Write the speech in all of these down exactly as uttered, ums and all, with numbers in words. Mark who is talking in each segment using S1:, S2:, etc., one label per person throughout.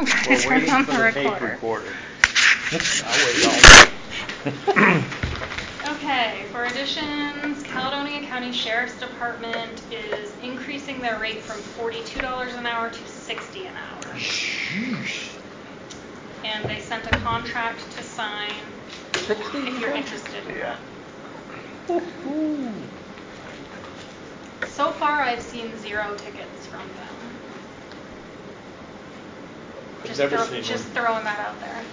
S1: Please
S2: We're
S1: turn
S2: waiting
S1: on
S2: for
S1: the
S2: the
S1: recorder.
S2: tape recorder.
S3: I'll wait all
S1: Okay, for additions, Caledonia County Sheriff's Department is increasing their rate from forty-two dollars an hour to sixty an hour.
S2: Sheesh.
S1: And they sent a contract to sign if you're interested in
S3: Yeah.
S1: that. So far, I've seen zero tickets from them.
S4: I've
S1: Just,
S4: never
S1: throw,
S4: seen
S1: just
S4: one.
S1: throwing that out there.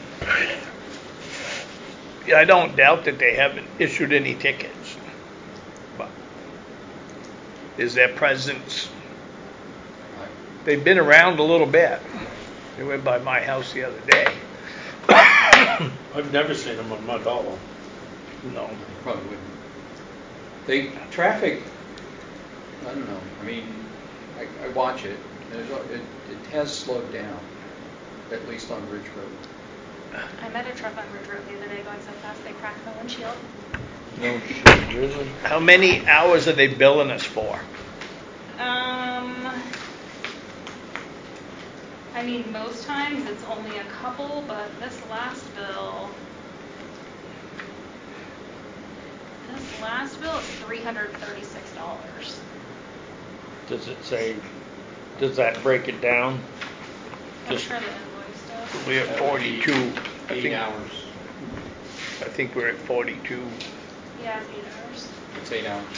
S3: Yeah, I don't doubt that they haven't issued any tickets. But is their presence, they've been around a little bit. They went by my house the other day.
S4: I've never seen them on Mount Hollow.
S3: No.
S5: Probably wouldn't. They, traffic, I don't know, I mean, I, I watch it, There's a- it, it has slowed down, at least on Ridge Road.
S1: I met a truck on Ridge Road the other day going so fast they cracked my windshield.
S2: No shit, really?
S3: How many hours are they billing us for?
S1: Um, I mean, most times it's only a couple, but this last bill, this last bill is three hundred thirty-six dollars.
S2: Does it say, does that break it down?
S1: I'm
S2: Just-
S1: sure the invoice does.
S3: We're at forty-two. I
S5: Eight
S3: think,
S5: hours.
S3: I think we're at forty-two.
S1: Yeah, it's eight hours.
S5: It's eight hours.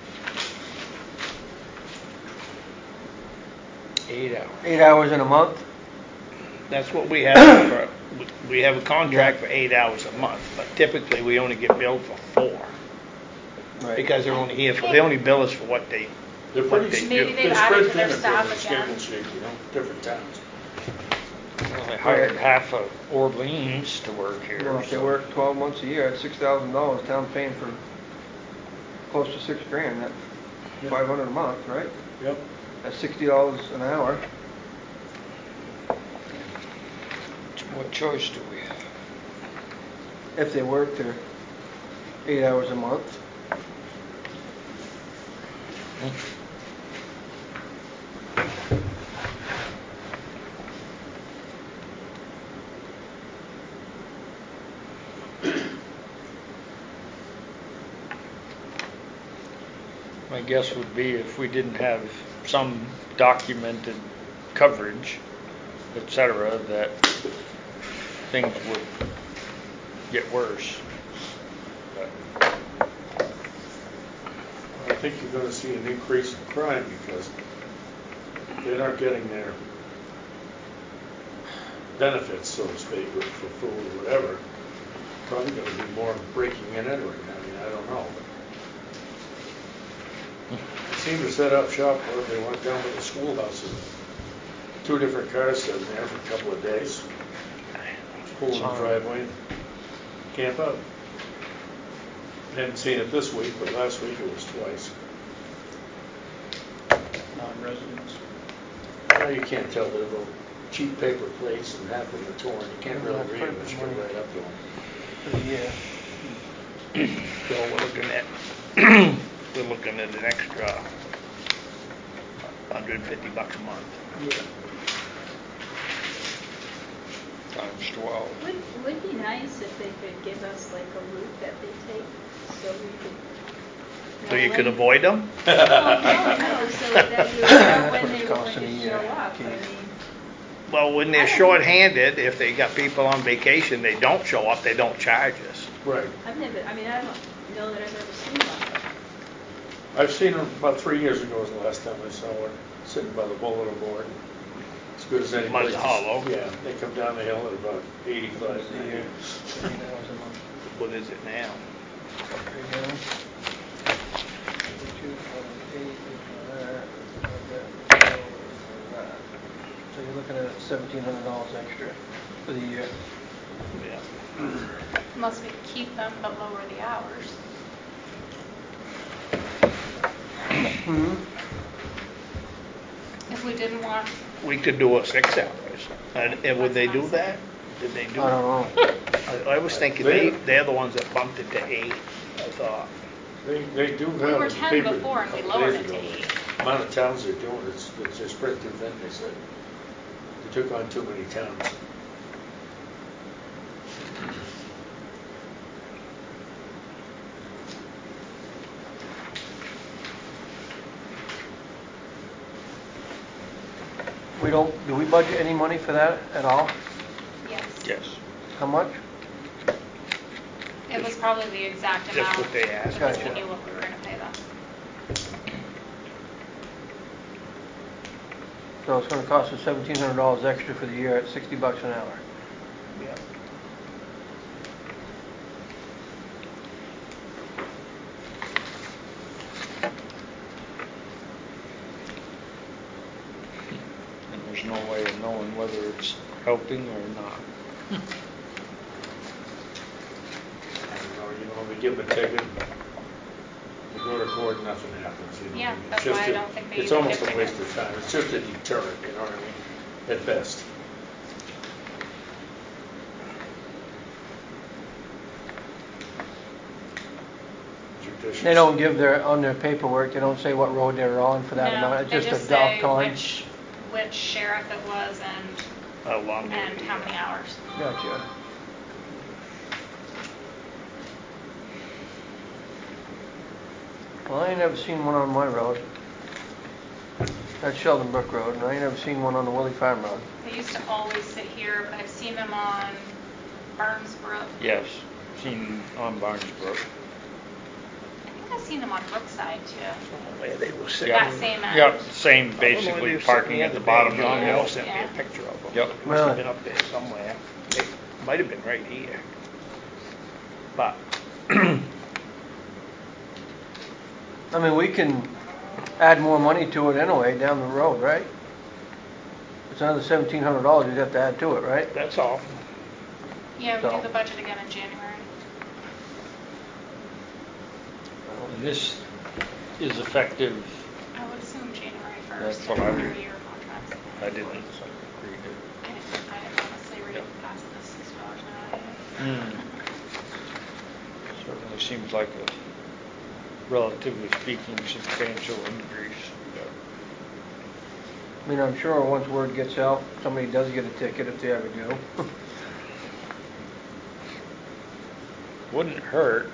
S2: Eight hours.
S6: Eight hours in a month?
S3: That's what we have for, we have a contract for eight hours a month, but typically we only get billed for four.
S6: Right.
S3: Because they're only here for, they only bill us for what they,
S4: They're
S3: what
S4: pretty,
S3: they
S1: Maybe
S3: do.
S1: they've
S4: they're
S1: added
S4: spread
S1: to their
S4: thin
S1: staff
S4: according to
S1: again.
S4: schedule sheet, you know, different towns.
S2: Well, they hired half of Orleans to work here.
S6: Well, if they
S2: so-
S6: work twelve months a year, at six thousand dollars, town's paying for close to six grand, that's
S4: Yeah.
S6: five hundred a month, right?
S4: Yep.
S6: That's sixty dollars an hour.
S2: What choice do we have?
S6: If they work their eight hours a month.
S2: My guess would be if we didn't have some documented coverage, et cetera, that things would get worse. But
S4: I think you're gonna see an increase in crime because they're not getting their benefits, so to speak, or for food or whatever. Probably gonna be more breaking and entering, I mean, I don't know. They seem to set up shop where they went down to the schoolhouse and two different cars sitting there for a couple of days. Pull in the driveway, camp out. Hadn't seen it this week, but last week it was twice.
S6: Non-residents.
S4: Well, you can't tell, they're little cheap paper plates and half of them are torn, you can't really read them unless you go right up to them.
S6: For the year.
S3: So we're looking at, we're looking at an extra hundred and fifty bucks a month.
S6: Yeah.
S2: times twelve.
S7: Would, would be nice if they could give us like a route that they take, so we could.
S3: So you
S7: know
S3: could
S7: when-
S3: avoid them?
S7: Oh, no, no, so that you know when they were
S6: Costs
S7: going
S6: in a
S7: to
S6: year.
S7: show up, I
S6: Okay.
S7: mean.
S3: Well, when they're
S7: I don't-
S3: short-handed, if they got people on vacation, they don't show up, they don't charge us.
S4: Right.
S7: I've never, I mean, I don't know that I've ever seen one.
S4: I've seen them about three years ago was the last time I saw one, sitting by the bulletin board. As good as any
S3: Mud's
S4: place. to-
S3: Hollow.
S4: Yeah, they come down the hill at about eighty-five,
S6: It's the year.
S4: ninety.
S6: Eight hours a month.
S3: What is it now?
S6: Right now. Two, eight, that, that, that. So you're looking at seventeen hundred dollars extra for the year.
S3: Yeah.
S1: Unless we keep them but lower the hours.
S6: Mm-hmm.
S1: If we didn't want,
S3: We could do a six hours. And, and would they do that? Did they do?
S6: I don't know.
S3: I, I was thinking they, they're the ones that bumped it to eight, I thought.
S4: They, they do have.
S1: we were
S4: a
S1: ten
S4: paper
S1: before and we
S4: a couple
S1: lowered
S4: days
S1: it to
S4: ago.
S1: eight.
S4: Amount of towns they're doing, it's, it's they're spread too thin, they said. took on too many towns.
S6: We don't, do we budget any money for that at all?
S1: Yes.
S2: Yes.
S6: How much?
S1: It was probably the exact
S3: Just
S1: amount.
S3: what they asked
S1: Because
S6: for.
S1: we knew what we were gonna pay them.
S6: So it's gonna cost us seventeen hundred dollars extra for the year at sixty bucks an hour.
S3: Yeah.
S2: And there's no way of knowing whether it's helping or not.
S4: I don't know, you know, they give them a ticket, they go to court, nothing happens, you know.
S1: Yeah,
S4: It's
S1: that's
S4: just
S1: why I
S4: a-
S1: don't think they
S4: It's
S1: even
S4: almost
S1: give
S4: a waste
S1: tickets.
S4: of time, it's just a deterrent, you know what I mean, at best. Judicious.
S6: They don't give their, on their paperwork, they don't say what road they're on for that
S1: No,
S6: amount, it's
S1: they
S6: just
S1: just
S6: a
S1: say
S6: dot time.
S1: which, which sheriff it was and,
S3: How long?
S1: and
S3: they-
S1: how many hours.
S6: Gotcha. Well, I ain't never seen one on my road. That's Sheldon Brook Road, and I ain't never seen one on the Willie Farm Road.
S1: They used to always sit here, but I've seen them on Barnes Brook.
S2: Yes, seen on Barnesbrook.
S1: I think I've seen them on Brookside too.
S3: Where they were sitting.
S2: Yeah.
S1: That same end.
S2: Yep, same
S3: I don't know where they
S2: basically
S3: were
S2: parking
S3: sitting
S2: at the
S3: other
S2: bottom
S3: day.
S2: of
S3: John
S2: the
S3: Hill
S2: hill.
S3: sent me a
S1: Yeah.
S3: picture of them.
S2: Yep.
S3: Must
S6: Really?
S3: have been up there somewhere. It might have been right here. But,
S6: I mean, we can add more money to it anyway down the road, right? It's another seventeen hundred dollars you'd have to add to it, right?
S3: that's all.
S1: Yeah, we
S6: So-
S1: do the budget again in January.
S2: And this is effective,
S1: I would assume January
S2: That's
S1: first,
S2: what I would-
S1: their year contracts.
S2: I didn't read it.
S1: I didn't, I didn't honestly read
S2: Yep.
S1: past the six dollars an hour.
S2: Hmm. Certainly seems like a, relatively speaking, substantial increase. but-
S6: I mean, I'm sure once word gets out, somebody does get a ticket if they ever do.
S2: Wouldn't hurt.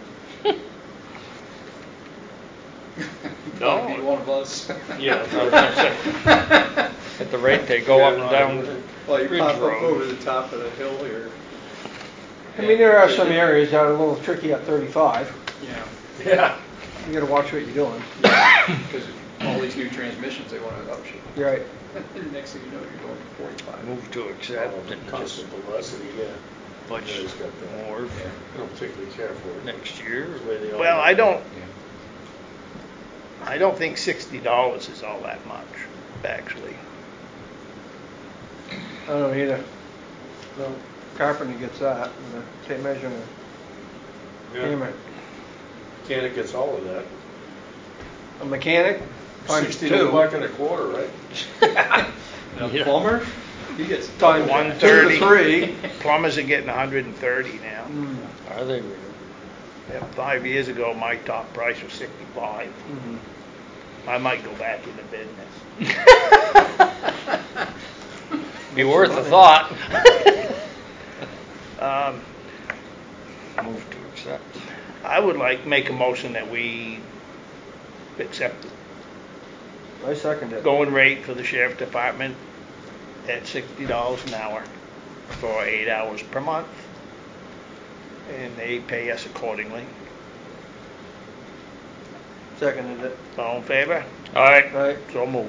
S5: Probably be one of us.
S2: Yeah, I was gonna say, at the rate they go up and down
S5: Well, you
S2: Ridge
S5: pop up
S2: Road.
S5: over the top of the hill here.
S6: I mean, there are some areas that are a little tricky at thirty-five.
S5: Yeah,
S4: Yeah.
S6: You gotta watch what you're doing.
S5: because all these new transmissions, they want to upshift.
S6: You're right.
S5: And next thing you know, you're going forty-five.
S2: Move to accept
S4: Oh,
S2: and just
S4: constant velocity, yeah.
S2: much
S4: Yeah, it's got that.
S2: more
S5: Yeah.
S4: I don't particularly care for it.
S2: next year.
S4: It's the way they all
S3: Well,
S4: do.
S3: I don't,
S5: Yeah.
S3: I don't think sixty dollars is all that much, actually.
S6: I don't either.
S4: No.
S6: Carpenter gets that, and the tape measure and the
S4: Yeah.
S6: hammer.
S4: Mechanic gets all of that.
S6: A mechanic, times
S4: Sixty-two
S6: two.
S4: buck and a quarter, right?
S5: And
S2: Yeah.
S5: a plumber, he gets
S6: Times
S3: One
S6: two
S3: thirty.
S6: to three.
S3: Plumbers are getting one hundred thirty now.
S6: Mm.
S2: Are they really?
S3: Yeah, five years ago, my top price was sixty-five.
S6: Mhm.
S3: I might go back into business.
S2: Be worth a thought.
S3: Um,
S2: Move to accept.
S3: I would like, make a motion that we accept the
S6: I second it.
S3: going rate for the sheriff department at sixty dollars an hour for eight hours per month. And they pay us accordingly.
S6: Seconded it.
S3: All in favor?
S2: All right.
S6: Right.
S3: So moved.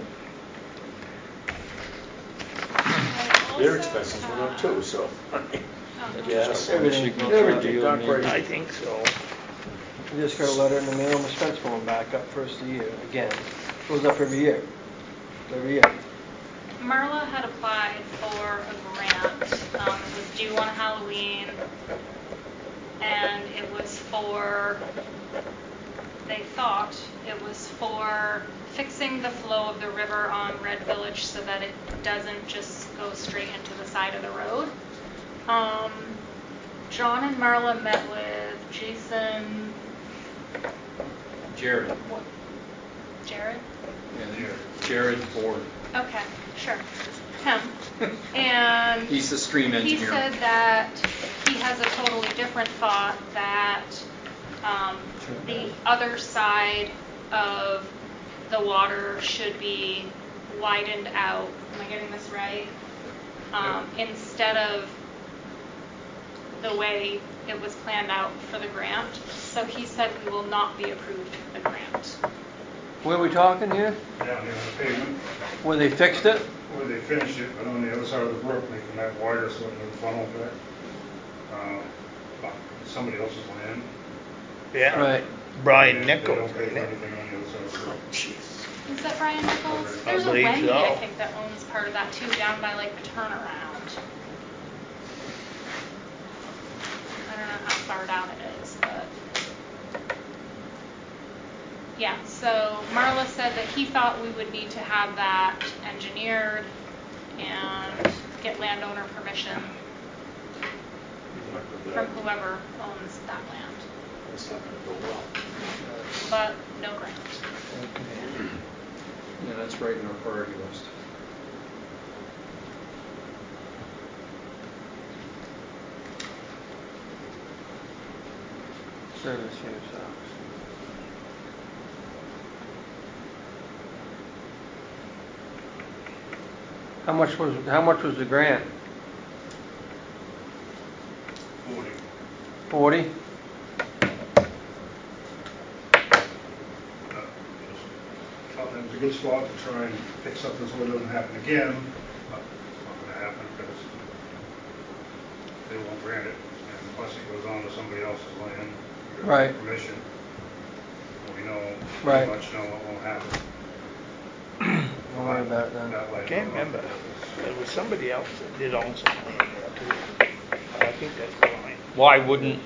S1: I
S4: Their
S1: also
S4: expenses went up
S1: have-
S4: too, so.
S1: Oh,
S2: That's
S4: Yes,
S2: just a one
S6: everything
S2: signature
S6: goes
S4: everything
S2: deal,
S4: gone
S2: maybe.
S4: crazy.
S3: I think so.
S6: We just got a letter in the mail, my expense going back up first of the year, again. Goes up every year. Every year.
S1: Marla had applied for a grant. Um, it was due on Halloween, and it was for, they thought it was for fixing the flow of the river on Red Village so that it doesn't just go straight into the side of the road. Um, John and Marla met with Jason,
S5: Jared.
S1: what, Jared?
S5: Yeah, Jared. Jared Ford.
S1: Okay, sure. him. And
S5: He's the stream
S1: he
S5: engineer.
S1: said that he has a totally different thought, that um, the other side of the water should be widened out. Am I getting this right? Um, instead of the way it was planned out for the grant. So he said we will not be approved for the grant.
S6: Where are we talking here?
S4: Down here on the pavement,
S6: Where they fixed it?
S4: where they finished it, but on the other side of the brook, making that wider so it doesn't funnel back. Uh, but somebody else's land.
S3: Yeah.
S6: Right.
S3: Brian
S4: They- They
S3: Nichols,
S4: don't pay
S3: isn't
S4: for
S3: it?
S4: anything on the other side of the brook.
S1: Is that Brian Nichols?
S4: I
S1: There's a
S3: believe
S1: Wendy,
S3: so.
S1: I think, that owns part of that too, down by like the turnaround. I don't know how far down it is, but yeah. So Marla said that he thought we would need to have that engineered and get landowner permission from whoever owns that land,
S4: It's not gonna go well.
S1: but no grant.
S5: Yeah, that's right in our priority list.
S6: Service here sucks. How much was, how much was the grant?
S4: Forty.
S6: Forty?
S4: Uh, Thought it was a good spot to try and fix something so it doesn't happen again, but it's not gonna happen because they won't grant it. And plus it goes on to somebody else's land. You gotta
S6: Right.
S4: get Permission. We know,
S6: Right.
S4: pretty much know what will happen.
S6: Don't worry about it then.
S4: That way.
S3: I can't remember. There was somebody else that did own some land there too. I think that's Brian.
S2: Why wouldn't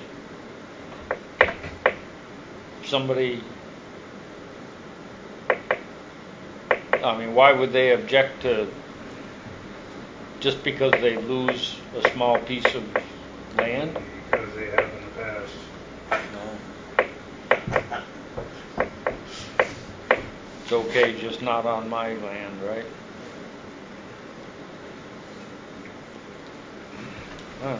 S2: somebody, I mean, why would they object to, just because they lose a small piece of land?
S4: Because they have in the past.
S2: No. It's okay, just not on my land, right? Oh.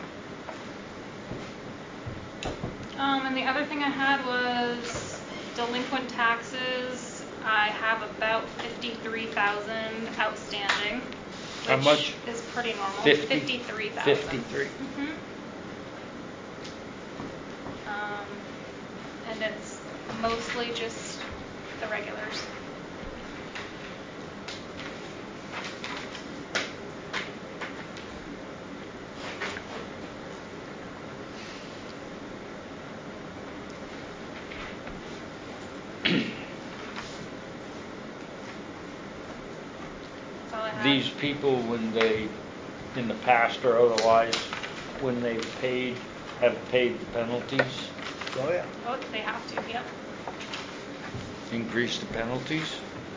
S1: Um, and the other thing I had was delinquent taxes. I have about fifty-three thousand outstanding,
S2: How
S1: which
S2: much?
S1: is pretty normal.
S2: Fifty?
S1: Fifty-three thousand.
S2: Fifty-three.
S1: Mm-hmm. Um, and it's mostly just the regulars. That's all I have.
S2: These people, when they, in the past or otherwise, when they've paid, have paid the penalties,
S3: Oh, yeah.
S1: Oh, they have to, yep.
S2: increase the penalties?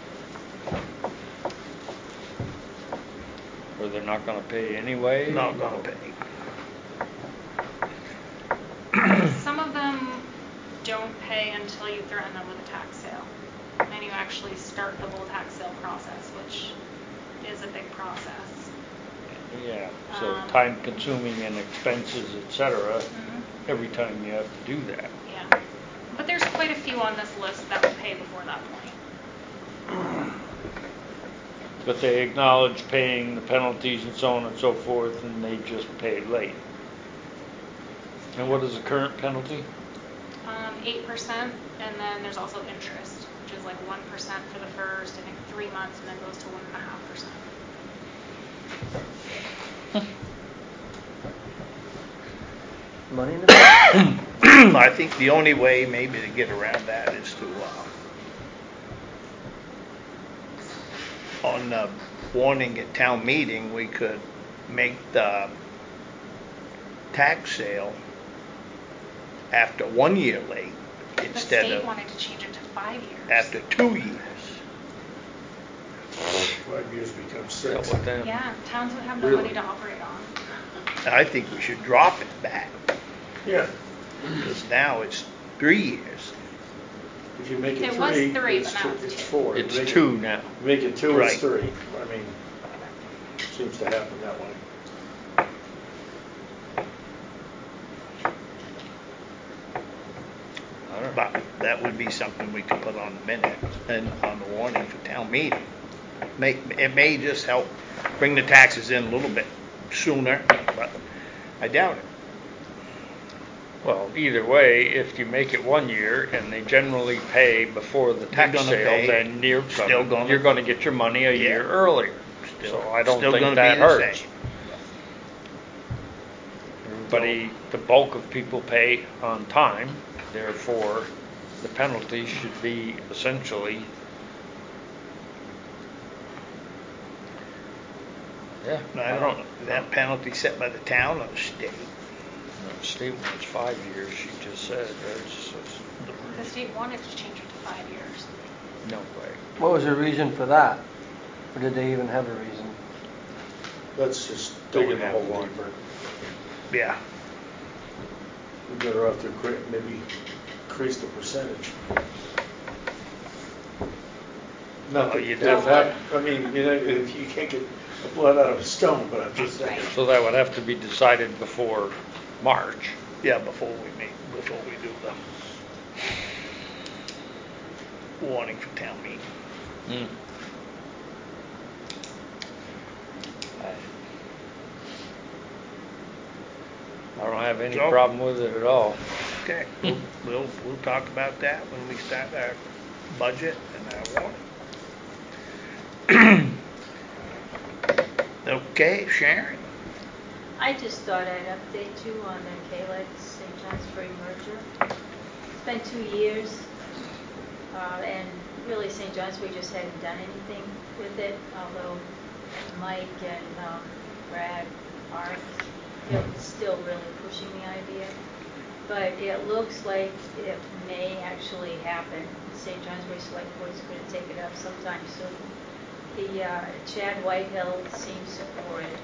S2: Or they're not gonna pay anyway?
S3: Not gonna pay.
S1: Some of them don't pay until you threaten them with a tax sale. And you actually start the whole tax sale process, which is a big process.
S2: Yeah, so
S1: Um,
S2: time consuming and expenses, et cetera,
S1: Mhm.
S2: every time you have to do that.
S1: Yeah. But there's quite a few on this list that will pay before that point.
S2: But they acknowledge paying the penalties and so on and so forth, and they just pay late. And what is the current penalty?
S1: Um, eight percent, and then there's also interest, which is like one percent for the first, I think, three months, and then goes to one and a half percent.
S6: Money in the bank?
S3: I think the only way maybe to get around that is to, uh, on the warning at town meeting, we could make the tax sale after one year late
S1: The
S3: instead
S1: state
S3: of
S1: wanted to change it to five years.
S3: after two years.
S4: Five years becomes
S2: That
S4: six.
S2: what them-
S1: Yeah, towns would have no
S4: Really?
S1: money to operate on.
S3: I think we should drop it back,
S4: Yeah,
S3: because now it's three years.
S4: if you make it
S1: It was
S4: three,
S1: three,
S4: it's
S1: but now
S4: two,
S1: it's
S4: it's
S1: two.
S4: four. You
S2: It's
S4: make it-
S2: two now.
S4: Make it two,
S3: Right.
S4: it's three. I mean, seems to happen that way.
S2: I don't know.
S3: But that would be something we could put on the minute and on the warning for town meeting. Make, it may just help bring the taxes in a little bit sooner, but I doubt it.
S2: Well, either way, if you make it one year and they generally pay before the tax
S3: gonna
S2: sale,
S3: pay,
S2: then you're
S3: still
S2: gonna,
S3: gonna-
S2: you're gonna get your money a
S3: Yeah.
S2: year earlier.
S3: Still,
S2: So I don't
S3: still
S2: think
S3: gonna
S2: that
S3: be the
S2: hurts.
S3: same.
S2: Everybody, the bulk of people pay on time, therefore the penalty should be essentially, yeah,
S3: I don't know, is that penalty set by the town or the state?
S2: No, the state wants five years, she just said, that's just,
S1: The state wanted to change it to five years.
S2: no way.
S6: What was the reason for that? Or did they even have a reason?
S4: Let's just
S2: Don't
S4: dig in the
S2: have
S4: hole
S2: one.
S4: deeper.
S3: Yeah.
S4: We better off to cre- maybe increase the percentage. Not
S2: Well,
S4: that
S2: you'd
S4: if
S2: have
S4: that, I mean, you know, if you can't get blood out of a stone, but I'm just saying.
S2: So that would have to be decided before March.
S3: Yeah, before we make, before we do the warning for town meeting.
S2: Hmm. I don't have any
S3: Joe?
S2: problem with it at all.
S3: Okay, we'll, we'll, we'll talk about that when we start our budget and our warning. Okay, Sharon?
S7: I just thought I'd update you on the Kalex Saint John's Free merger. It's been two years, uh, and really Saint Johnsbury just hadn't done anything with it, although Mike and um, Brad are still, still really pushing the idea. But it looks like it may actually happen. Saint Johnsbury Select Board is going to take it up sometime soon. The uh, Chad Whitehill seems for it.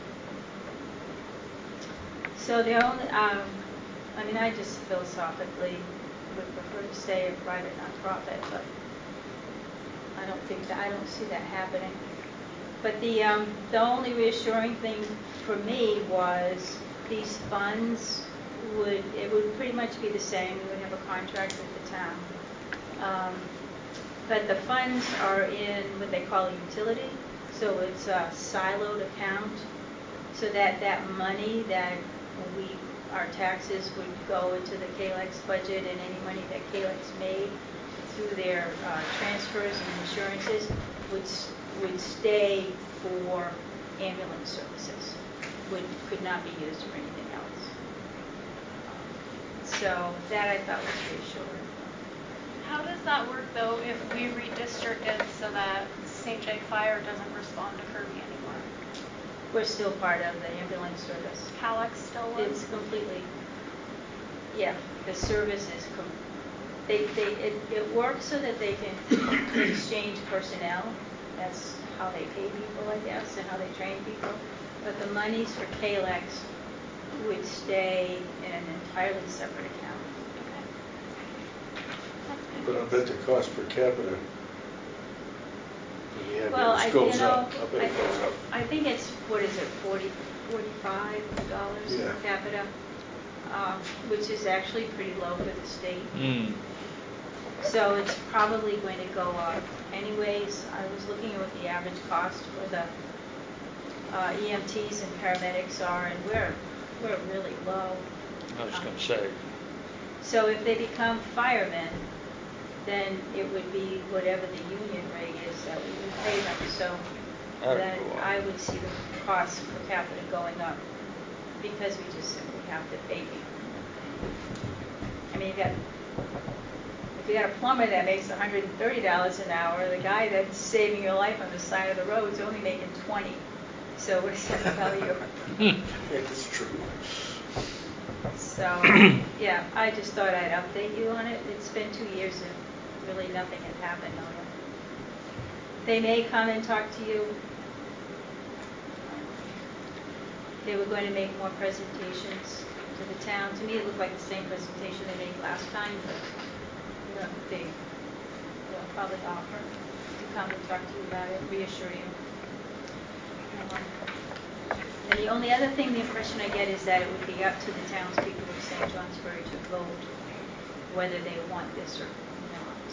S7: So the only, um, I mean, I just philosophically would prefer to stay a private nonprofit, but I don't think that, I don't see that happening. But the, um, the only reassuring thing for me was these funds would, it would pretty much be the same. We would have a contract with the town. Um, but the funds are in what they call a utility, so it's a siloed account, so that that money that we, our taxes would go into the Kalex budget, and any money that Kalex made through their uh, transfers and insurances would would stay for ambulance services, would could not be used for anything else. So that I thought was reassuring.
S1: How does that work though if we redistrict it so that Saint J Fire doesn't respond to Kirby anymore?
S7: We're still part of the ambulance service.
S1: Calex still was?
S7: It's completely, yeah, the service is, com- they, they, it, it works so that they can exchange personnel. That's how they pay people, I guess, and how they train people. But the monies for Kalex would stay in an entirely separate account.
S4: But I bet the cost per capita, when you have
S7: Well,
S4: yours
S7: I,
S4: goes
S7: you know,
S4: up. I bet
S7: I,
S4: it goes up.
S7: I think it's, what is it, forty, forty-five dollars
S4: Yeah.
S7: per capita, um, which is actually pretty low for the state.
S2: Hmm.
S7: So it's probably going to go up. Anyways, I was looking at what the average cost for the uh, E M Ts and paramedics are, and we're, we're really low.
S2: I was
S7: Um,
S2: gonna say,
S7: So if they become firemen, then it would be whatever the union rate is that we would pay them. So
S2: That'd
S7: then
S2: go up.
S7: I would see the cost per capita going up because we just simply have to pay people. I mean, you got, if you got a plumber that makes one hundred thirty dollars an hour, the guy that's saving your life on the side of the road is only making twenty. So what does that tell you?
S4: It's true.
S7: So, yeah, I just thought I'd update you on it. It's been two years and really nothing had happened on it. They may come and talk to you. They were going to make more presentations to the town. To me, it looked like the same presentation they made last time, but you know, they, they'll probably offer to come and talk to you about it, reassure you. Um, And the only other thing, the impression I get is that it would be up to the townspeople of Saint Johnsbury to vote whether they want this or not.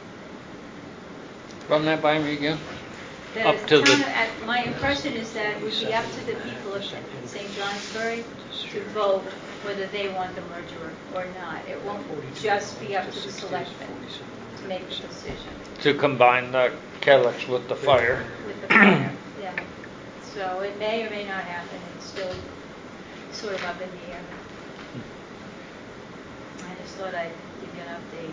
S2: Run that by me again.
S7: The
S2: Up to the-
S7: town- uh, My impression is that it would be up to the people of Saint Johnsbury to vote whether they want the merger or not. It won't just be up to the selectmen to make the decision
S2: To combine the Kellex with the fire.
S7: with the fire. Yeah. So it may or may not happen. It's still sort of up in the air. I just thought I'd give you an update.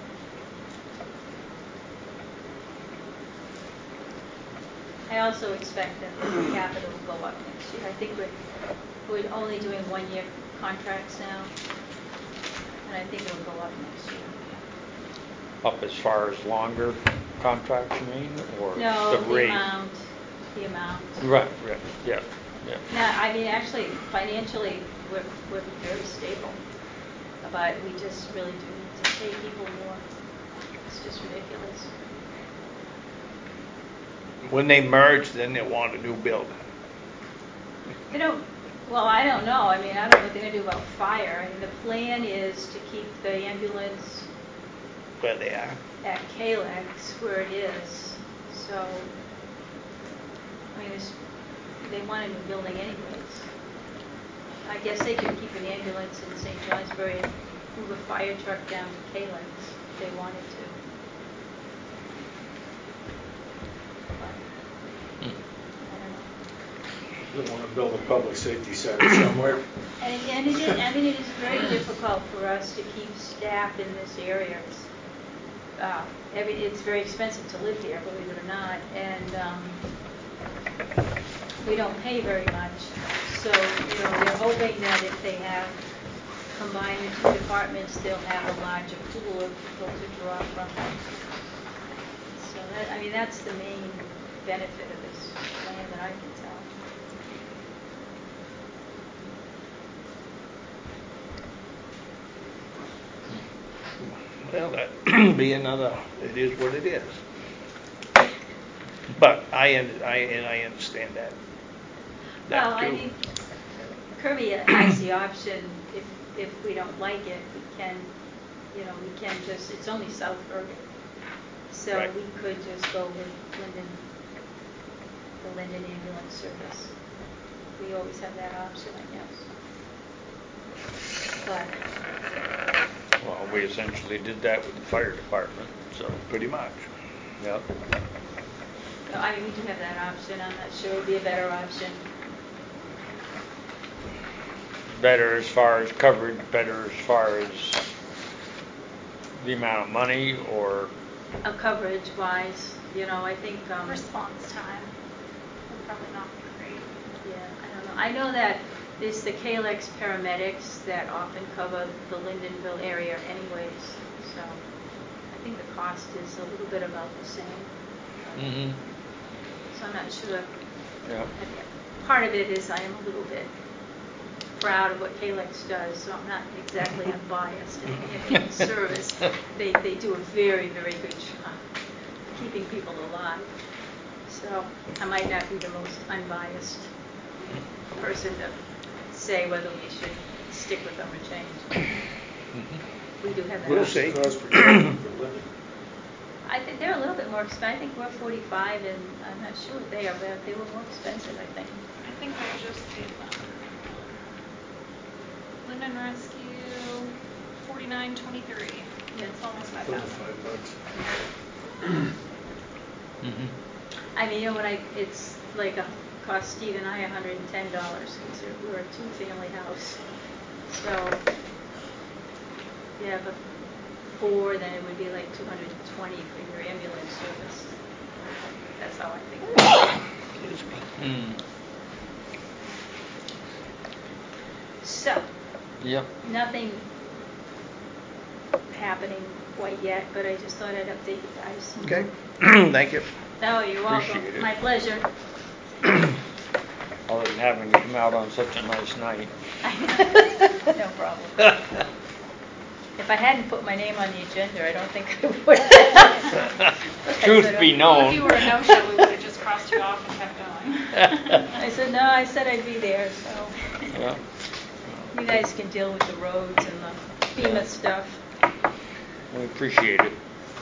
S7: I also expect that the capital will go up next year. I think we're, we're only doing one-year contracts now, and I think it'll go up next year.
S2: Up as far as longer contracts, you mean, or
S7: No,
S2: the
S7: the
S2: rate?
S7: amount, the amount.
S2: Right, right, yeah, yeah.
S7: Now, I mean, actually, financially, we're, we're very stable, but we just really do need to pay people more. It's just ridiculous.
S3: When they merge, then they want a new building.
S7: They don't, well, I don't know. I mean, I don't know what they're going to do about fire. I mean, the plan is to keep the ambulance
S3: Where they are.
S7: at Kalex where it is. So, I mean, it's, they want a new building anyways. I guess they could keep an ambulance in Saint Johnsbury and move a fire truck down to Kalex if they wanted to. But, I don't know.
S4: They want to build a public safety center somewhere.
S7: And, and it is, I mean, it is very difficult for us to keep staff in this area. It's, uh, every, it's very expensive to live here, believe it or not, and um, we don't pay very much. So, you know, they're hoping that if they have combined the two departments, they'll have a larger pool of people to draw from. So that, I mean, that's the main benefit of this plan that I can tell.
S3: Well, that be another, it is what it is. But I, un- I, and I understand that. that
S7: Well, I
S3: too.
S7: mean, Kirby has the option, if, if we don't like it, we can, you know, we can just, it's only South Bergen. So
S3: Right.
S7: we could just go with Linden, the Linden ambulance service. We always have that option, I guess. But,
S2: Well, we essentially did that with the fire department, so,
S3: Pretty much.
S2: yep.
S7: no, I mean, we do have that option. I'm not sure it would be a better option.
S2: Better as far as coverage, better as far as the amount of money, or,
S7: Uh, coverage wise, you know, I think, um,
S1: Response time would probably not be great.
S7: yeah, I don't know. I know that there's the Kalex paramedics that often cover the Lindenville area anyways, so I think the cost is a little bit about the same.
S2: mm-hmm,
S7: So I'm not sure.
S2: yeah.
S7: I mean, part of it is I am a little bit proud of what Kalex does, so I'm not exactly unbiased in the ambulance service. They, they do a very, very good job keeping people alive. So I might not be the most unbiased person to say whether we should stick with them or change. We do have that.
S3: We'll
S7: option.
S3: see.
S4: Cost per capita for living.
S7: I think they're a little bit more expensive. I think we're forty-five, and I'm not sure what they are, but they were more expensive, I think.
S1: I think I just did that. Linden Rescue, forty-nine twenty-three.
S7: Yeah.
S1: It's almost five
S4: Put the
S1: thousand.
S4: five bucks.
S2: Mm-hmm.
S7: I mean, you know, when I, it's like a, cost Steve and I one hundred ten dollars because we're a two-family house. So, if you have a four, then it would be like two hundred twenty for your ambulance service. That's how I think about it.
S2: Mm.
S7: So,
S2: Yep.
S7: nothing happening quite yet, but I just thought I'd update you guys.
S3: Okay. Thank you.
S7: No, you're welcome.
S2: Appreciate it.
S7: My pleasure.
S2: Other than having to come out on such a nice night.
S7: No problem. If I hadn't put my name on the agenda, I don't think I would.
S2: Truth be
S1: Well, if
S2: known.
S1: you were a no-show, we would have just crossed you off and kept going.
S7: I said, no, I said I'd be there, so
S2: Yeah.
S7: you guys can deal with the roads and the FEMA stuff.
S2: We appreciate it.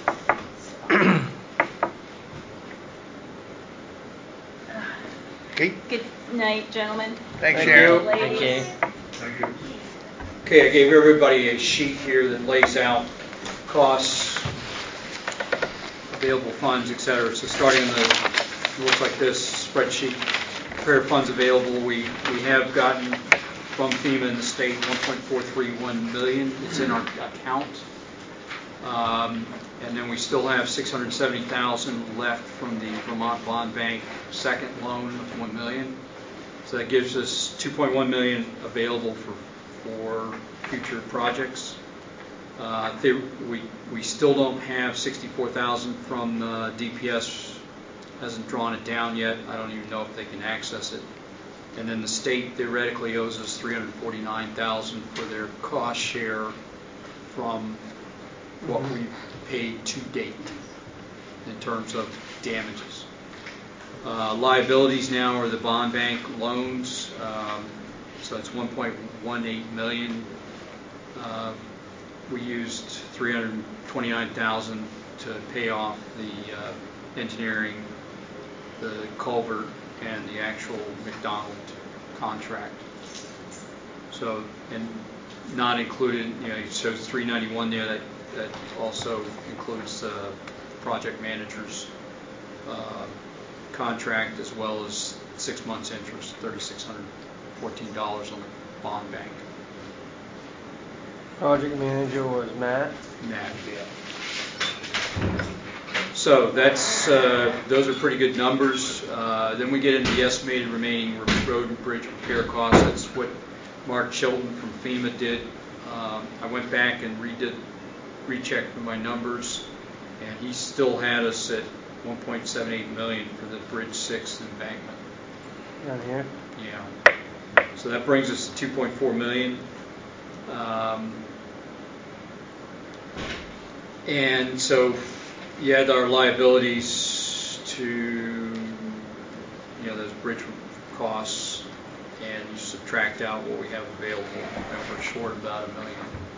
S3: Okay,
S7: Good night, gentlemen.
S3: thanks,
S6: Thank
S3: Sharon.
S6: you.
S7: Ladies.
S4: Thank you.
S5: Okay, I gave everybody a sheet here that lays out costs, available funds, et cetera. So starting in the, it looks like this spreadsheet, prepare funds available. We we have gotten from FEMA and the state one point four three one million. It's in our account. Um, and then we still have six hundred seventy thousand left from the Vermont Bond Bank second loan of one million. So that gives us two point one million available for for future projects. Uh, they, we we still don't have sixty-four thousand from the D P S. Hasn't drawn it down yet. I don't even know if they can access it. And then the state theoretically owes us three hundred forty-nine thousand for their cost share from what we paid to date in terms of damages. Uh, liabilities now are the bond bank loans, um, so it's one point one eight million. Uh, we used three hundred twenty-nine thousand to pay off the uh, engineering, the culvert, and the actual McDonald contract. So, and not included, you know, it shows three ninety-one there. That that also includes the uh, project manager's uh, contract, as well as six months interest, three thousand six hundred fourteen dollars on the bond bank.
S6: Project manager was Matt.
S5: Matt, yeah. So that's uh, those are pretty good numbers. Uh, then we get into the estimated remaining road and bridge repair costs. That's what Mark Chilton from FEMA did. Um, I went back and redid, rechecked my numbers, and he still had us at one point seven eight million for the Bridge Six embankment.
S6: Down here.
S5: Yeah. So that brings us to two point four million. Um, and so you add our liabilities to, you know, those bridge costs, and you subtract out what we have available, and we're short about a million.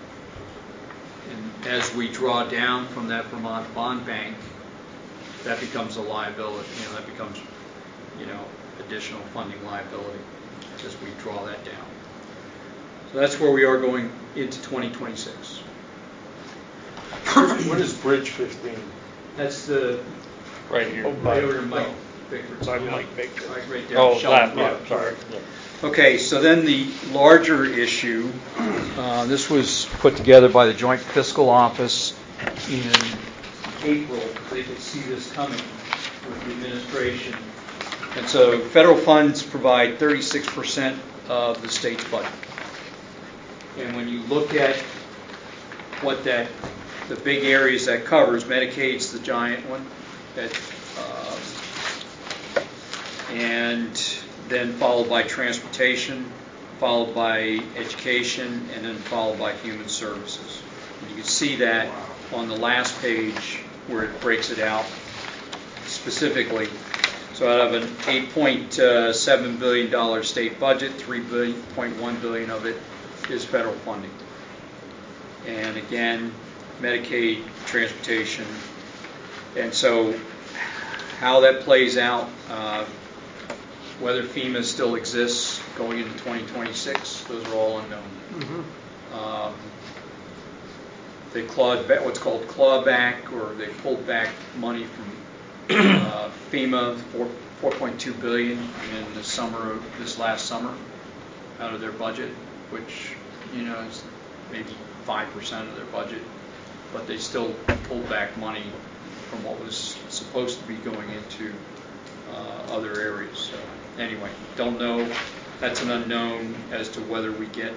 S5: And as we draw down from that Vermont Bond Bank, that becomes a liability. You know, that becomes, you know, additional funding liability as we draw that down. So that's where we are going into twenty twenty-six.
S4: What is Bridge fifteen?
S5: That's the
S2: Right here.
S4: Oh,
S5: right over to Mike Bickford's.
S4: By Mike Bickford.
S5: Right, right there.
S2: Oh,
S5: Sheldon
S2: that,
S5: Park.
S2: yeah, sorry.
S5: Okay, so then the larger issue, uh, this was put together by the Joint Fiscal Office in April. They could see this coming with the administration. And so federal funds provide thirty-six percent of the state's budget. And when you look at what that, the big areas that covers, Medicaid's the giant one, that, um, and then followed by transportation, followed by education, and then followed by human services. And you can see that on the last page where it breaks it out specifically. So out of an eight point seven billion dollars state budget, three point one billion dollars of it is federal funding. And again, Medicaid, transportation. And so how that plays out, uh, whether FEMA still exists going into twenty twenty-six, those are all unknown. Mm-hmm. Um, they clawed back, what's called clawback, or they pulled back money from uh, FEMA, four point two billion dollars in the summer of this last summer, out of their budget, which, you know, is maybe five percent of their budget, but they still pulled back money from what was supposed to be going into uh, other areas. So anyway, don't know. That's an unknown as to whether we get,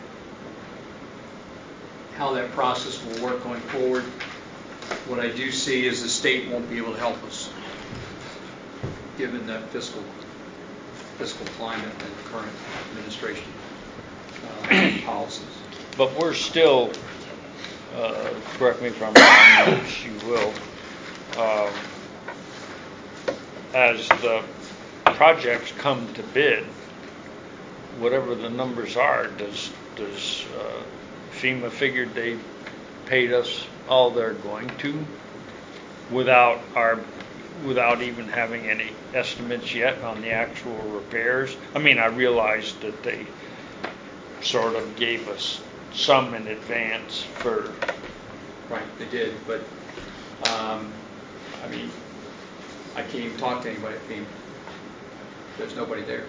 S5: how that process will work going forward. What I do see is the state won't be able to help us, given that fiscal fiscal climate and the current administration uh, policies.
S2: But we're still, uh, correct me if I'm wrong, which you will, um, as the projects come to bid, whatever the numbers are, does, does uh, FEMA figured they paid us all they're going to without our, without even having any estimates yet on the actual repairs? I mean, I realized that they sort of gave us some in advance for,
S5: Right, they did, but, um, I mean, I can't even talk to anybody at FEMA. There's nobody there.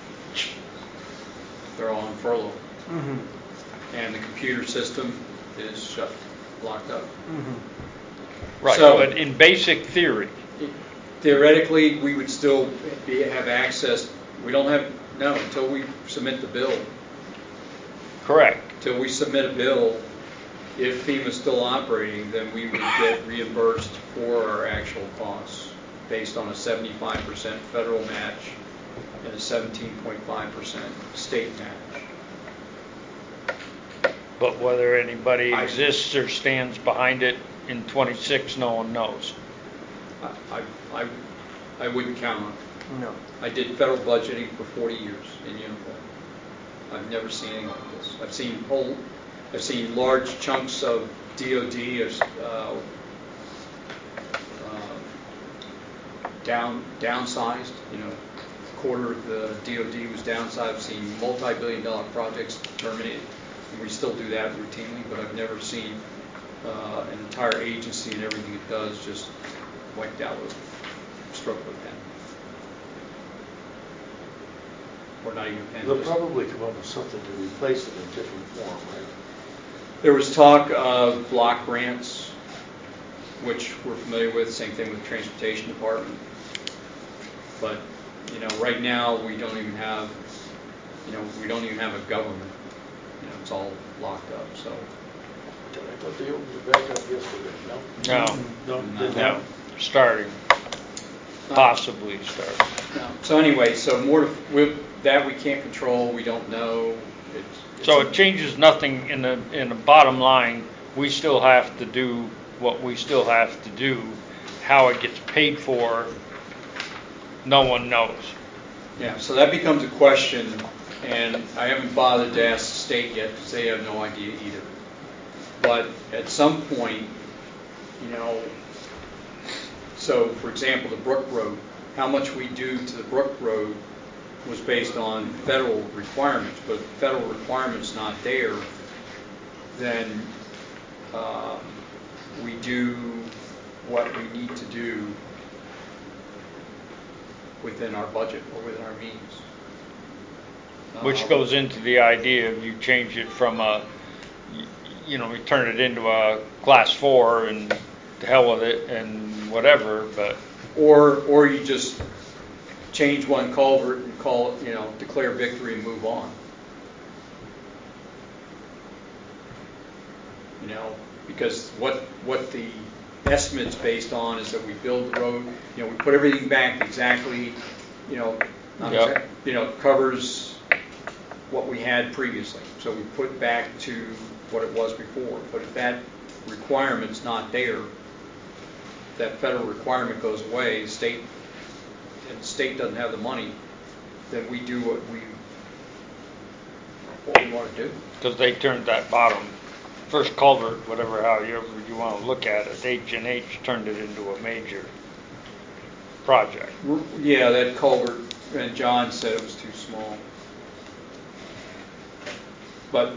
S5: They're all on furlough.
S6: Mm-hmm.
S5: And the computer system is shut, locked up.
S6: Mm-hmm.
S2: right,
S5: So-
S2: but in basic theory,
S5: Theoretically, we would still be, have access, we don't have, no, until we submit the bill.
S2: correct.
S5: Until we submit a bill, if FEMA's still operating, then we would get reimbursed for our actual costs based on a seventy-five percent federal match and a seventeen point five percent state match.
S2: But whether anybody
S5: I-
S2: exists or stands behind it in twenty-six, no one knows.
S5: I, I, I wouldn't count on it.
S6: No.
S5: I did federal budgeting for forty years in uniform. I've never seen anything like this. I've seen whole, I've seen large chunks of D O D as, uh, uh, down downsized. You know, a quarter of the D O D was downsized. I've seen multi-billion dollar projects terminated. And we still do that routinely, but I've never seen uh, an entire agency and everything it does just wiped out with a stroke of a pen. Or not even a pen.
S4: They'll
S5: just-
S4: probably come up with something to replace it in different form, right?
S5: There was talk of block grants, which we're familiar with, same thing with the transportation department. But, you know, right now, we don't even have, you know, we don't even have a government. You know, it's all locked up, so.
S4: I thought they opened it back up yesterday, no?
S2: No,
S4: No,
S5: No.
S4: didn't
S2: no,
S4: happen?
S2: starting, possibly starting.
S5: No. So anyway, so more, with that we can't control, we don't know. It's, it's
S2: So
S5: a-
S2: it changes nothing in the, in the bottom line. We still have to do what we still have to do. How it gets paid for, no one knows.
S5: Yeah, so that becomes a question, and I haven't bothered to ask the state yet because they have no idea either. But at some point, you know, so for example, the Brook Road, how much we do to the Brook Road was based on federal requirements, but if the federal requirements not there, then uh, we do what we need to do within our budget or within our means.
S2: Which
S5: Uh,
S2: goes into the idea of you change it from a, y- you know, we turn it into a class four and to hell with it and whatever, but
S5: Or, or you just change one culvert and call it, you know, declare victory and move on. You know, because what, what the estimate's based on is that we build the road, you know, we put everything back exactly, you know, not
S2: Yep.
S5: exact, you know, covers what we had previously. So we put back to what it was before. But if that requirement's not there, that federal requirement goes away, state, and the state doesn't have the money, then we do what we, what we want to do.
S2: because they turned that bottom, first culvert, whatever, however you want to look at it, H and H turned it into a major project.
S5: R- Yeah, that culvert, and John said it was too small. But,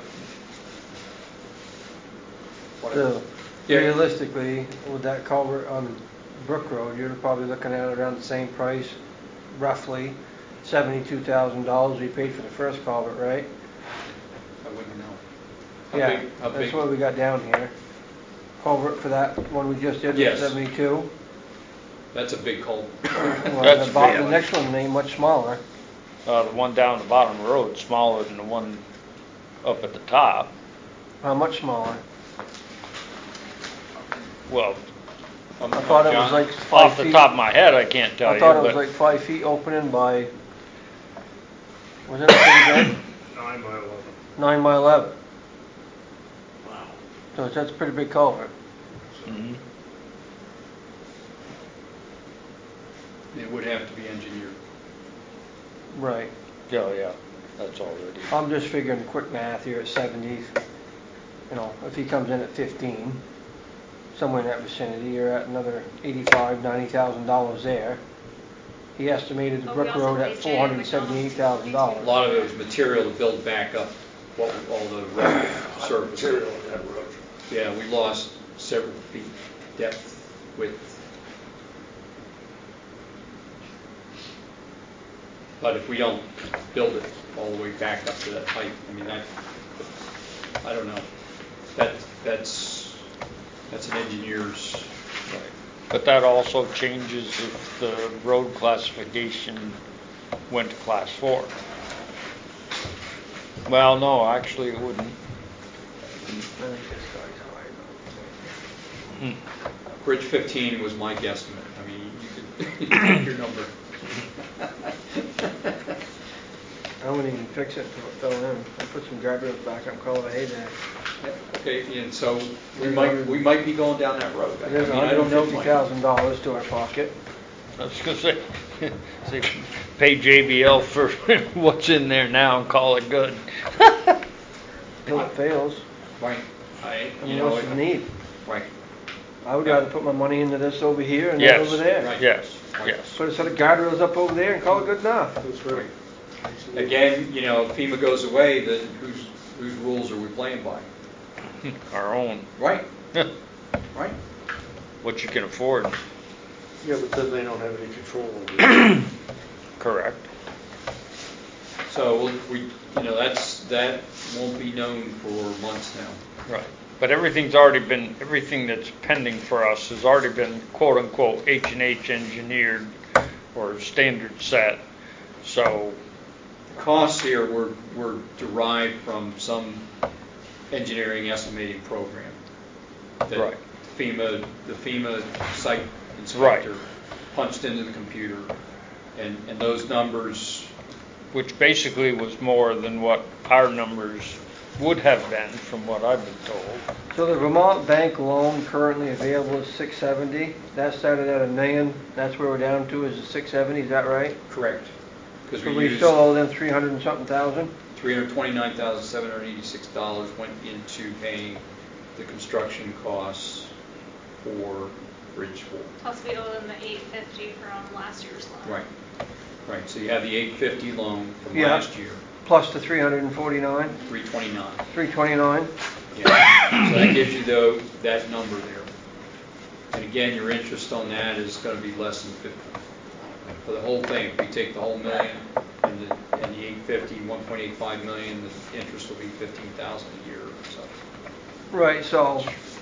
S5: whatever.
S6: So
S5: Yeah.
S6: realistically, with that culvert on Brook Road, you're probably looking at around the same price, roughly seventy-two thousand dollars we paid for the first culvert, right?
S5: I wouldn't know. How
S6: Yeah,
S5: big, how
S6: that's
S5: big?
S6: what we got down here. Culvert for that one we just did,
S5: Yes.
S6: seventy-two.
S5: That's a big culvert.
S6: Well,
S2: That's
S6: the bottom,
S2: big.
S6: the next one ain't much smaller.
S2: Uh, the one down the bottom of the road, smaller than the one up at the top.
S6: How much smaller?
S2: Well,
S5: Um,
S6: I thought it was
S5: John?
S6: like five
S2: off the
S6: feet.
S2: top of my head, I can't tell
S6: I
S2: you,
S6: thought it was
S2: but
S6: like five feet opening by, wasn't it pretty big?
S4: Nine by eleven.
S6: Nine by eleven.
S4: Wow.
S6: So that's a pretty big culvert.
S2: Mhm.
S5: It would have to be engineered.
S6: Right.
S2: Yeah, yeah, that's already.
S6: I'm just figuring quick math here at seventy. You know, if he comes in at fifteen, somewhere in that vicinity, you're at another eighty-five, ninety thousand dollars there. He estimated the
S1: But we
S6: Brook
S1: also
S6: Road at
S1: paid Jay
S6: four hundred seventy-eight thousand
S5: A
S6: dollars.
S5: lot of it was material to build back up what, all the road surface.
S4: Material on that road.
S5: Yeah, we lost several feet depth, width. But if we don't build it all the way back up to that height, I mean, that, I don't know. That, that's, that's an engineer's.
S2: Right. But that also changes if the road classification went to class four. Well, no, actually it wouldn't. Hmm.
S5: Bridge fifteen was my guesstimate. I mean, you could pick your number.
S6: I wouldn't even fix it until it fell in. I put some guardrails back up, call it a heyday.
S5: Okay, and so we might, we might be going down that road. I
S6: There's
S5: mean, I don't know.
S6: one hundred fifty thousand dollars to our pocket.
S2: I was gonna say, say, pay J B L for what's in there now and call it good.
S6: Until it fails.
S5: Right. I,
S6: I
S5: you
S6: mean,
S5: know,
S6: what's the need?
S5: right.
S6: I would rather put my money into this over here and
S2: Yes.
S6: that over there.
S5: Right.
S2: Yes, yes.
S6: Put a set of guardrails up over there and call it good enough.
S4: That's right.
S5: Again, you know, if FEMA goes away, then whose, whose rules are we playing by?
S2: Our own.
S5: Right. Right.
S2: What you can afford.
S4: Yeah, but then they don't have any control over it.
S2: Correct.
S5: So we'll, we, you know, that's, that won't be known for months now.
S2: Right. But everything's already been, everything that's pending for us has already been quote unquote H and H engineered or standard set. So.
S5: Costs here were, were derived from some engineering estimating program. That
S2: Right.
S5: FEMA, the FEMA site inspector
S2: Right.
S5: punched into the computer, and, and those numbers.
S2: Which basically was more than what our numbers would have been from what I've been told.
S6: So the Vermont Bank loan currently available is six seventy. That started at a million. That's where we're down to is the six seventy. Is that right?
S5: Correct. Because
S6: So
S5: we,
S6: we
S5: used
S6: still owe them three hundred and something thousand.
S5: three hundred twenty-nine thousand seven hundred eighty-six dollars went into paying the construction costs for Bridge Four.
S1: Plus we owe them the eight fifty from last year's loan.
S5: Right. Right. So you have the eight fifty loan from
S6: Yeah.
S5: last year,
S6: Plus the three hundred and forty-nine,
S5: three twenty-nine.
S6: three twenty-nine.
S5: Yeah. So that gives you though that number there. And again, your interest on that is going to be less than fifty. For the whole thing, if you take the whole million and the, and the eight fifty, one point eight five million, the interest will be fifteen thousand a year or so.
S6: Right. So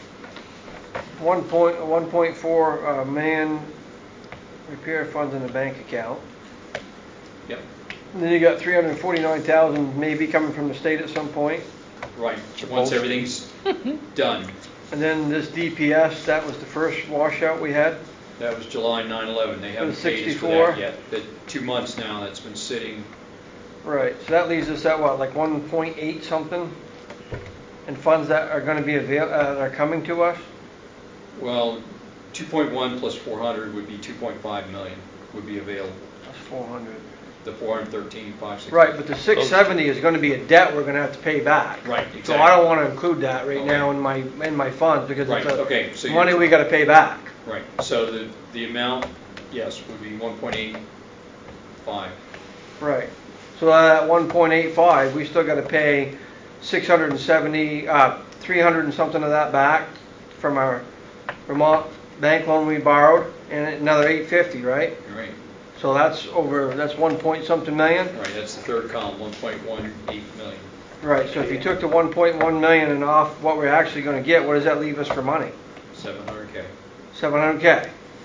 S6: one point one point four uh, million repair funds in the bank account.
S5: Yep.
S6: And then you got three hundred forty-nine thousand maybe coming from the state at some point.
S5: Right. Once everything's done.
S6: And then this D P S, that was the first washout we had.
S5: That was July nine eleven. They haven't
S6: the
S5: paid us for
S6: sixty-four?
S5: that yet. The two months now that's been sitting.
S6: Right. So that leaves us at what, like one point eight something, in funds that are going to be avail uh, that are coming to us.
S5: Well, two point one plus four hundred would be two point five million would be available.
S6: That's four hundred.
S5: The four hundred thirteen five sixty.
S6: Right, but the six seventy is going to be a debt we're going to have to pay back.
S5: Right, exactly.
S6: So I don't want to include that right
S5: Okay.
S6: now in my in my funds because
S5: Right,
S6: it's a
S5: okay, so
S6: money
S5: you're-
S6: we got to pay back.
S5: Right. So the the amount, yes, would be one point eight five.
S6: Right. So at one point eight five, we still got to pay six hundred seventy, uh, three hundred and something of that back from our Vermont bank loan we borrowed, and another eight fifty, right?
S5: Right.
S6: So that's over. That's one point something million.
S5: Right. That's the third column, one point one eight million.
S6: Right. So if you took the one point one million and off what we're actually going to get, what does that leave us for money?
S5: seven hundred K.
S6: seven hundred K.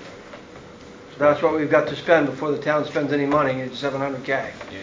S6: So that's what we've got to spend before the town spends any money. It's seven hundred K.
S5: Yeah.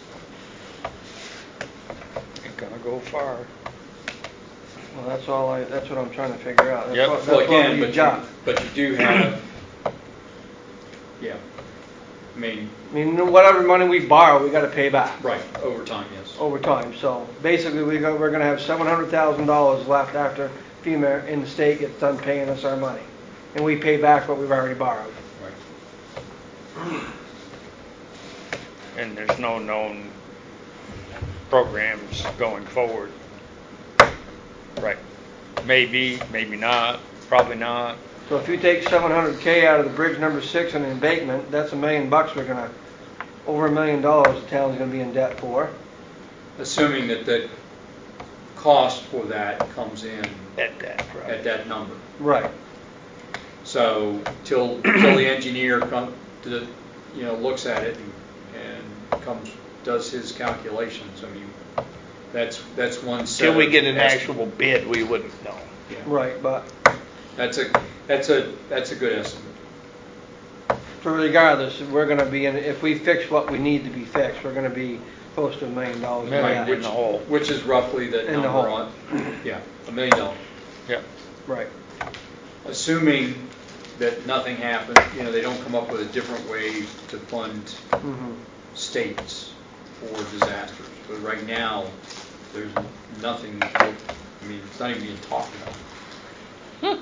S2: Ain't gonna go far.
S6: Well, that's all I. That's what I'm trying to figure out. That's
S2: Yep.
S6: what, that's
S5: Well,
S6: what
S5: again,
S6: we've
S5: but
S6: got.
S5: you, but you do have, yeah. I mean,
S6: I mean, whatever money we borrow, we got to pay back
S5: right, over time, yes.
S6: over time. So basically, we go, we're going to have seven hundred thousand dollars left after FEMA in the state gets done paying us our money, and we pay back what we've already borrowed.
S5: Right.
S2: and there's no known programs going forward. Right. Maybe, maybe not, probably not.
S6: So if you take seven hundred K out of the bridge number six and embankment, that's a million bucks we're gonna, over a million dollars the town's gonna be in debt for.
S5: Assuming that the cost for that comes in
S3: At that, right.
S5: at that number.
S6: Right.
S5: So till, till the engineer come to the, you know, looks at it and, and comes, does his calculations, I mean, that's, that's one set.
S3: Till we
S5: of
S3: get an
S5: estimate.
S3: actual bid, we wouldn't know.
S5: Yeah.
S6: Right, but
S5: That's a, that's a, that's a good estimate.
S6: so regardless, we're gonna be in, if we fix what we need to be fixed, we're gonna be close to a million dollars. in
S2: Million
S6: debt.
S2: in the hole.
S5: Which is roughly the
S6: In the
S5: number
S6: hole.
S5: on, yeah, a million dollars.
S2: Yep.
S6: Right.
S5: Assuming that nothing happens, you know, they don't come up with a different way to fund
S6: Mm-hmm.
S5: states for disasters. But right now, there's nothing, I mean, it's not even being talked about.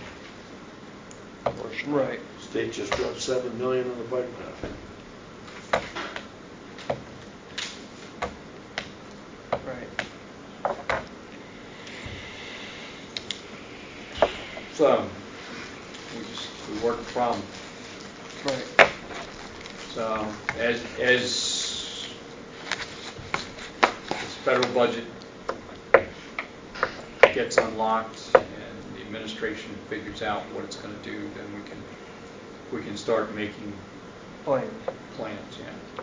S6: Right.
S4: State just dropped seven million on the bike path.
S6: Right.
S5: So, we just, we work the problem.
S6: Right.
S5: So, as, as this federal budget gets unlocked and the administration figures out what it's going to do, then we can, we can start making
S6: Plans.
S5: plans,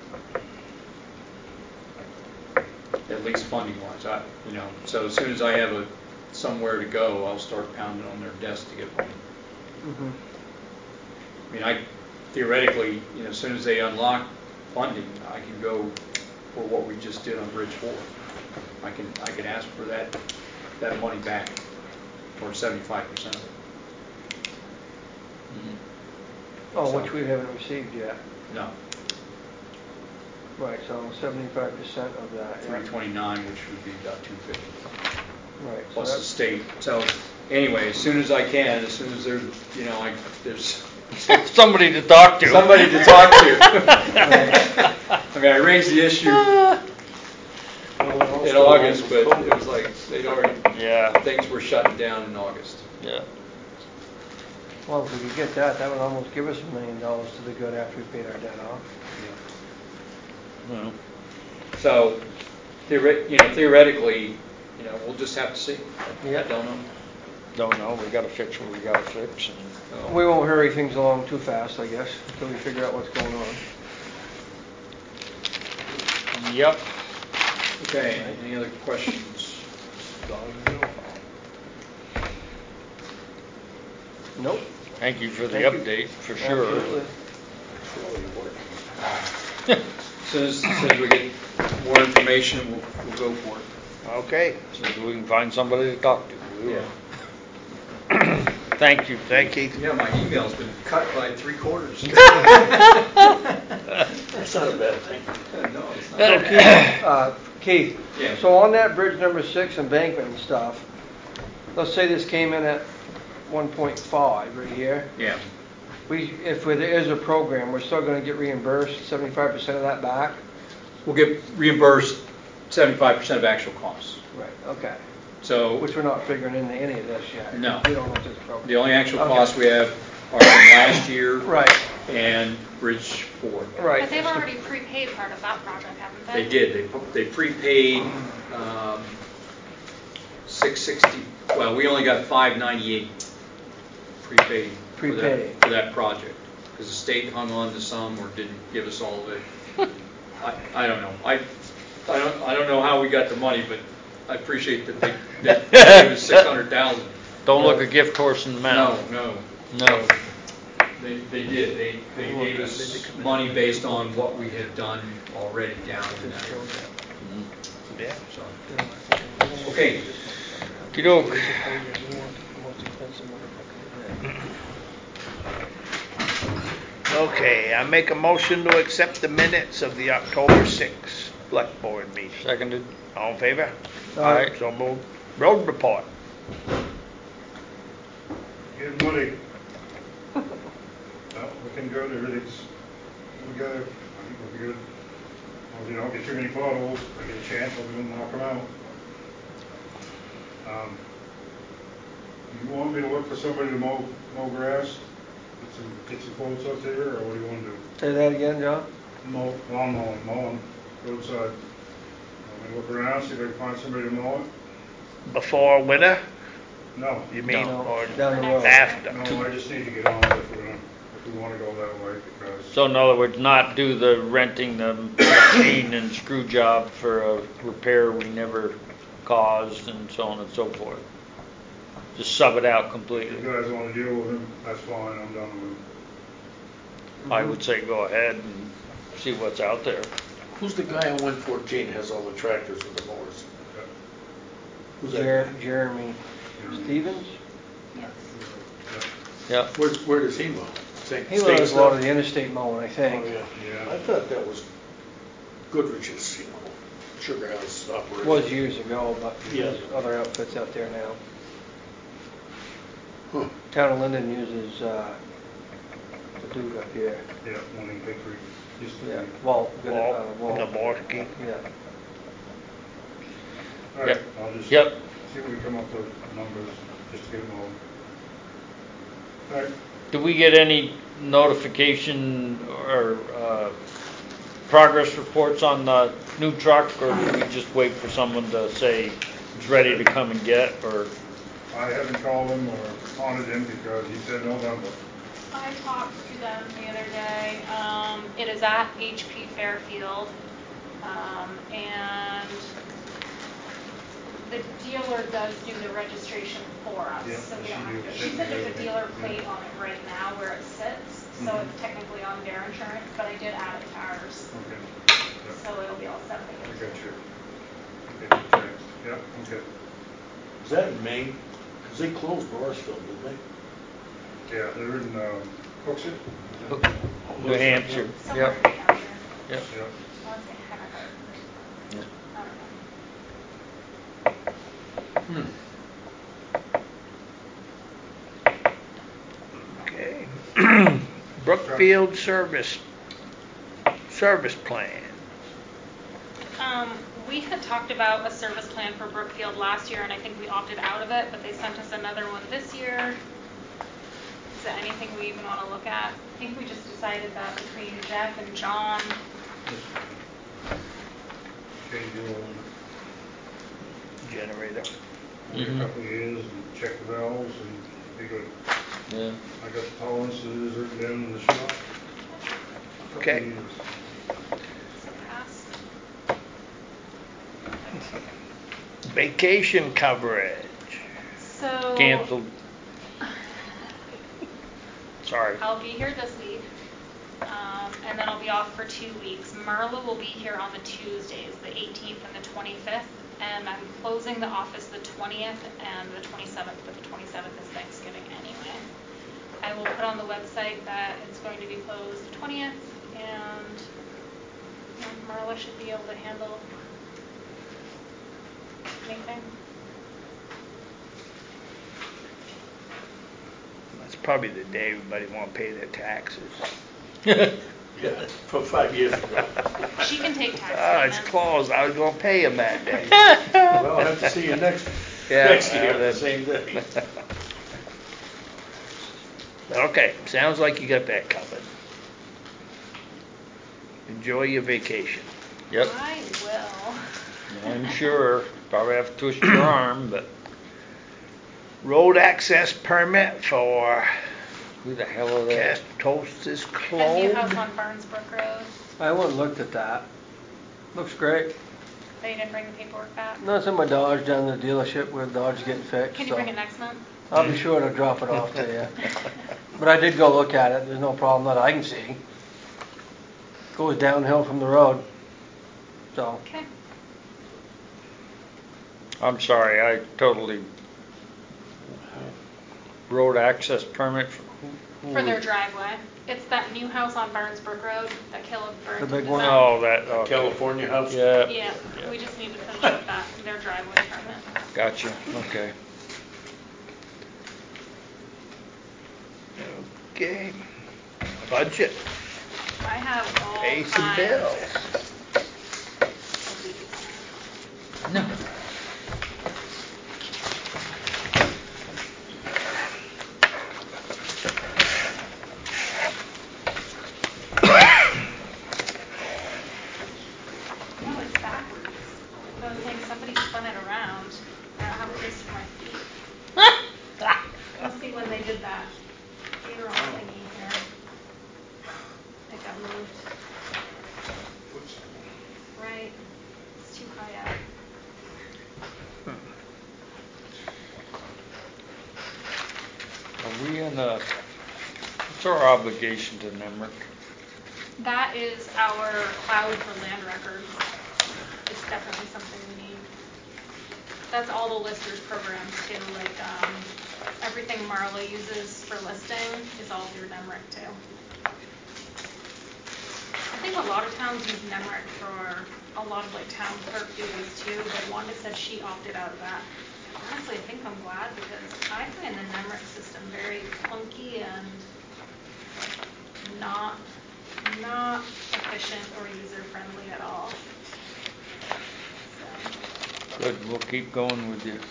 S5: yeah. At least funding wise, I, you know, so as soon as I have a, somewhere to go, I'll start pounding on their desk to get money.
S6: Mm-hmm.
S5: I mean, I theoretically, you know, as soon as they unlock funding, I can go for what we just did on Bridge Four. I can, I can ask for that, that money back, or seventy-five percent of it.
S6: Oh,
S5: So-
S6: which we haven't received yet.
S5: No,
S6: Right, so seventy-five percent of that. yeah.
S5: three twenty-nine, which would be about two fifty.
S6: Right. So
S5: Plus the
S6: that's,
S5: state. So anyway, as soon as I can, as soon as there's, you know, I, there's
S2: Somebody to talk to.
S5: somebody to talk to. I mean, I raised the issue in August, but it was like, they'd already,
S2: Yeah,
S5: things were shutting down in August.
S2: yeah.
S6: well, if we could get that, that would almost give us a million dollars to the good after we paid our debt off.
S2: Well,
S5: So, theoret, you know, theoretically, you know, we'll just have to see. I
S6: Yeah.
S5: don't know.
S2: don't know, we gotta fix what we gotta fix. and-
S5: So,
S6: We won't hurry things along too fast, I guess, until we figure out what's going on.
S2: Yep.
S5: Okay, any other questions?
S6: Nope.
S2: Thank you for the
S6: Thank you.
S2: update, for sure.
S6: Absolutely.
S5: As soon as, as soon as we get more information, we'll, we'll go for it.
S3: Okay,
S2: So that we can find somebody to talk to. We will.
S5: Yeah.
S2: Thank you.
S3: thank you.
S5: Yeah, my email's been cut by three quarters.
S4: That's not a bad thing.
S5: No, it's
S6: So
S5: not.
S6: Keith, uh, Keith,
S5: Yeah.
S6: so on that bridge number six embankment and stuff, let's say this came in at one point five right here.
S5: Yeah,
S6: We, if there is a program, we're still gonna get reimbursed seventy-five percent of that back?
S5: we'll get reimbursed seventy-five percent of actual costs.
S6: Right, okay.
S5: So
S6: Which we're not figuring into any of this yet.
S5: No.
S6: We don't know if this program.
S5: the only actual
S6: Okay.
S5: costs we have are from last year
S6: Right,
S5: and Bridge Four.
S6: right.
S1: But they've already prepaid part of that project, haven't they?
S5: They did, they, pu- they prepaid, um, six sixty, well, we only got five ninety-eight prepaid for that,
S6: Prepaid.
S5: for that project. Because the state hung on to some or didn't give us all of it. I, I don't know, I, I don't, I don't know how we got the money, but I appreciate that they, that they gave us six hundred thousand.
S2: Don't look a gift horse in the
S5: No,
S2: mouth.
S5: no.
S2: No.
S5: They, they did, they, they gave us money based on what we had done already down in that area.
S3: Yeah.
S5: So, okay,
S2: Okey-doke.
S3: Okay, I make a motion to accept the minutes of the October sixth select board meeting.
S2: Seconded.
S3: All in favor?
S2: Aye.
S3: So moved. Road report.
S8: Good money. Well, we can go to, everything's, we got, I think we're good.
S4: Well, if you don't get too many potholes, I get a chance, I'll go and knock them out. Um, You want me to look for somebody to mow, mow grass? Get some, get some quotes out there, or what do you want to do?
S6: Say that again, John?
S4: Mow, lawn mowing, mowing, roadside. Want me to look around, see if I can find somebody to mow it?
S3: Before winter,
S4: No.
S3: you mean,
S6: No,
S3: or
S6: down the road.
S3: after?
S4: No, I just need to get on it if we're gonna, if we wanna go that way, because.
S2: So in other words, not do the renting the machine and screw job for a repair we never caused and so on and so forth. Just sub it out
S4: If
S2: completely.
S4: you guys wanna deal with him, that's fine, I'm done with him.
S2: I would say go ahead and see what's out there.
S8: Who's the guy on one fourteen has all the tractors with the mowers? Who's that
S6: Jer-
S8: guy?
S6: Jeremy Stevens?
S1: Yes.
S2: Yeah.
S8: Where's, where does he mow? Same
S6: He
S8: state
S6: loves a lot
S8: stuff?
S6: of the interstate mowing, I
S8: Oh,
S6: think.
S8: yeah.
S4: Yeah.
S8: I thought that was Goodrich's, you know, sugar house operation.
S6: Was years ago, but
S8: Yeah.
S6: there's other outfits out there now.
S8: Huh.
S6: Town of Linden uses, uh, the Duke up here.
S4: Yeah, one in Hickory, used to be.
S6: Yeah, Walt. good,
S3: Walt,
S6: uh, Walt.
S3: Zaborski.
S6: Yeah.
S4: All right,
S2: Yep.
S4: I'll just.
S2: Yep.
S4: See what we come up with, numbers, just to get them all. All right,
S2: Do we get any notification or uh, progress reports on the new truck, or do we just wait for someone to say it's ready to come and get, or?
S4: I haven't called him or haunted him because he said November.
S1: I talked to them the other day. Um, it is at H P Fairfield. Um, and the dealer does do the registration for us,
S4: Yeah,
S1: so we
S4: she
S1: don't have
S4: did.
S1: to.
S4: She
S1: She said there's a
S4: did.
S1: dealer
S4: Yeah.
S1: plate on it right now where it sits, so
S4: Mhm.
S1: it's technically on their insurance, but I did add it to ours,
S4: Okay. Yep,
S1: so it'll be all set. when
S4: I
S1: it
S4: got
S1: gets
S4: you.
S1: here.
S4: Okay, thanks. Yep, okay.
S8: Is that in Maine? Because they closed Morrisville, didn't they?
S4: Yeah, they're in, um, Hooksett?
S2: New Hampshire.
S1: Somewhere
S2: Yep.
S1: in New Hampshire.
S2: Yep.
S4: Yep.
S1: I want to say Hackensack.
S2: Yep.
S1: I don't know.
S8: Hmm.
S3: Okay. Brookfield Service, Service Plan.
S1: Um, we had talked about a service plan for Brookfield last year, and I think we opted out of it, but they sent us another one this year. Is there anything we even want to look at? I think we just decided that between Jeff and John.
S4: Change the oil,
S3: Generator.
S4: wait a
S2: Mhm.
S4: couple of years and check the valves and be good.
S2: Yeah.
S4: I got the tolerances written down in the shop. Couple
S3: Okay.
S4: of years.
S1: So past.
S3: Vacation coverage.
S1: So.
S2: Canceled. Sorry.
S1: I'll be here this week, um, and then I'll be off for two weeks. Marla will be here on the Tuesdays, the eighteenth and the twenty-fifth, and I'm closing the office the twentieth and the twenty-seventh, but the twenty-seventh is Thanksgiving anyway. I will put on the website that it's going to be closed the twentieth, and you know, Marla should be able to handle anything.
S3: That's probably the day everybody want to pay their taxes.
S8: Yeah, from five years ago.
S1: She can take tax
S3: Ah, it's
S1: payments.
S3: closed. I was going to pay them that day.
S8: Well, I'll have to see you next,
S3: Yeah,
S8: next year,
S3: well,
S8: the
S3: then.
S8: same day.
S3: Okay, sounds like you got that covered. Enjoy your vacation.
S2: Yep.
S1: I will.
S2: I'm sure. Probably have to twist your arm, but
S3: Road access permit for
S2: who the hell are they?
S3: Cast Toast is
S1: A new house
S3: closed.
S1: on Barnesbrook Road.
S6: I went and looked at that. Looks great.
S1: They didn't bring the paperwork back.
S6: No, it's in my Dodge down at the dealership where the Dodge is getting fixed.
S1: Can you
S6: so
S1: bring it next month?
S6: I'll be sure to drop it off to you. But I did go look at it. There's no problem that I can see. Goes downhill from the road. So,
S1: Okay.
S2: I'm sorry, I totally. Road access permit for who? who
S1: For their
S2: was-
S1: driveway. It's that new house on Barnesbrook Road that Caleb Burton
S6: The big one?
S1: designed.
S2: Oh, that, okay.
S8: California house?
S2: Yeah.
S1: Yeah,
S2: Yeah.
S1: we just need to finish up that, their driveway permit.
S2: Gotcha, okay.
S3: Okay. Budget.
S1: I have all
S3: Pay some
S1: kinds.
S3: bills.
S2: No.
S1: No, it's backwards. So I think somebody spun it around. I don't have a place for my feet. Must be when they did that payroll thingy here. It got moved. Right. It's too high up.
S2: Are we in a, what's our obligation to Nemrick?
S1: That is our cloud for land records. It's definitely something we need. That's all the listers programs too, like um, everything Marla uses for listing is all through Nemrick too. I think a lot of towns use Nemrick for a lot of like town clerk duties too, but Wanda said she opted out of that. Honestly, I think I'm glad because I find the Nemrick system very clunky and not not efficient or user friendly at all. So.
S2: Good, we'll keep going with you.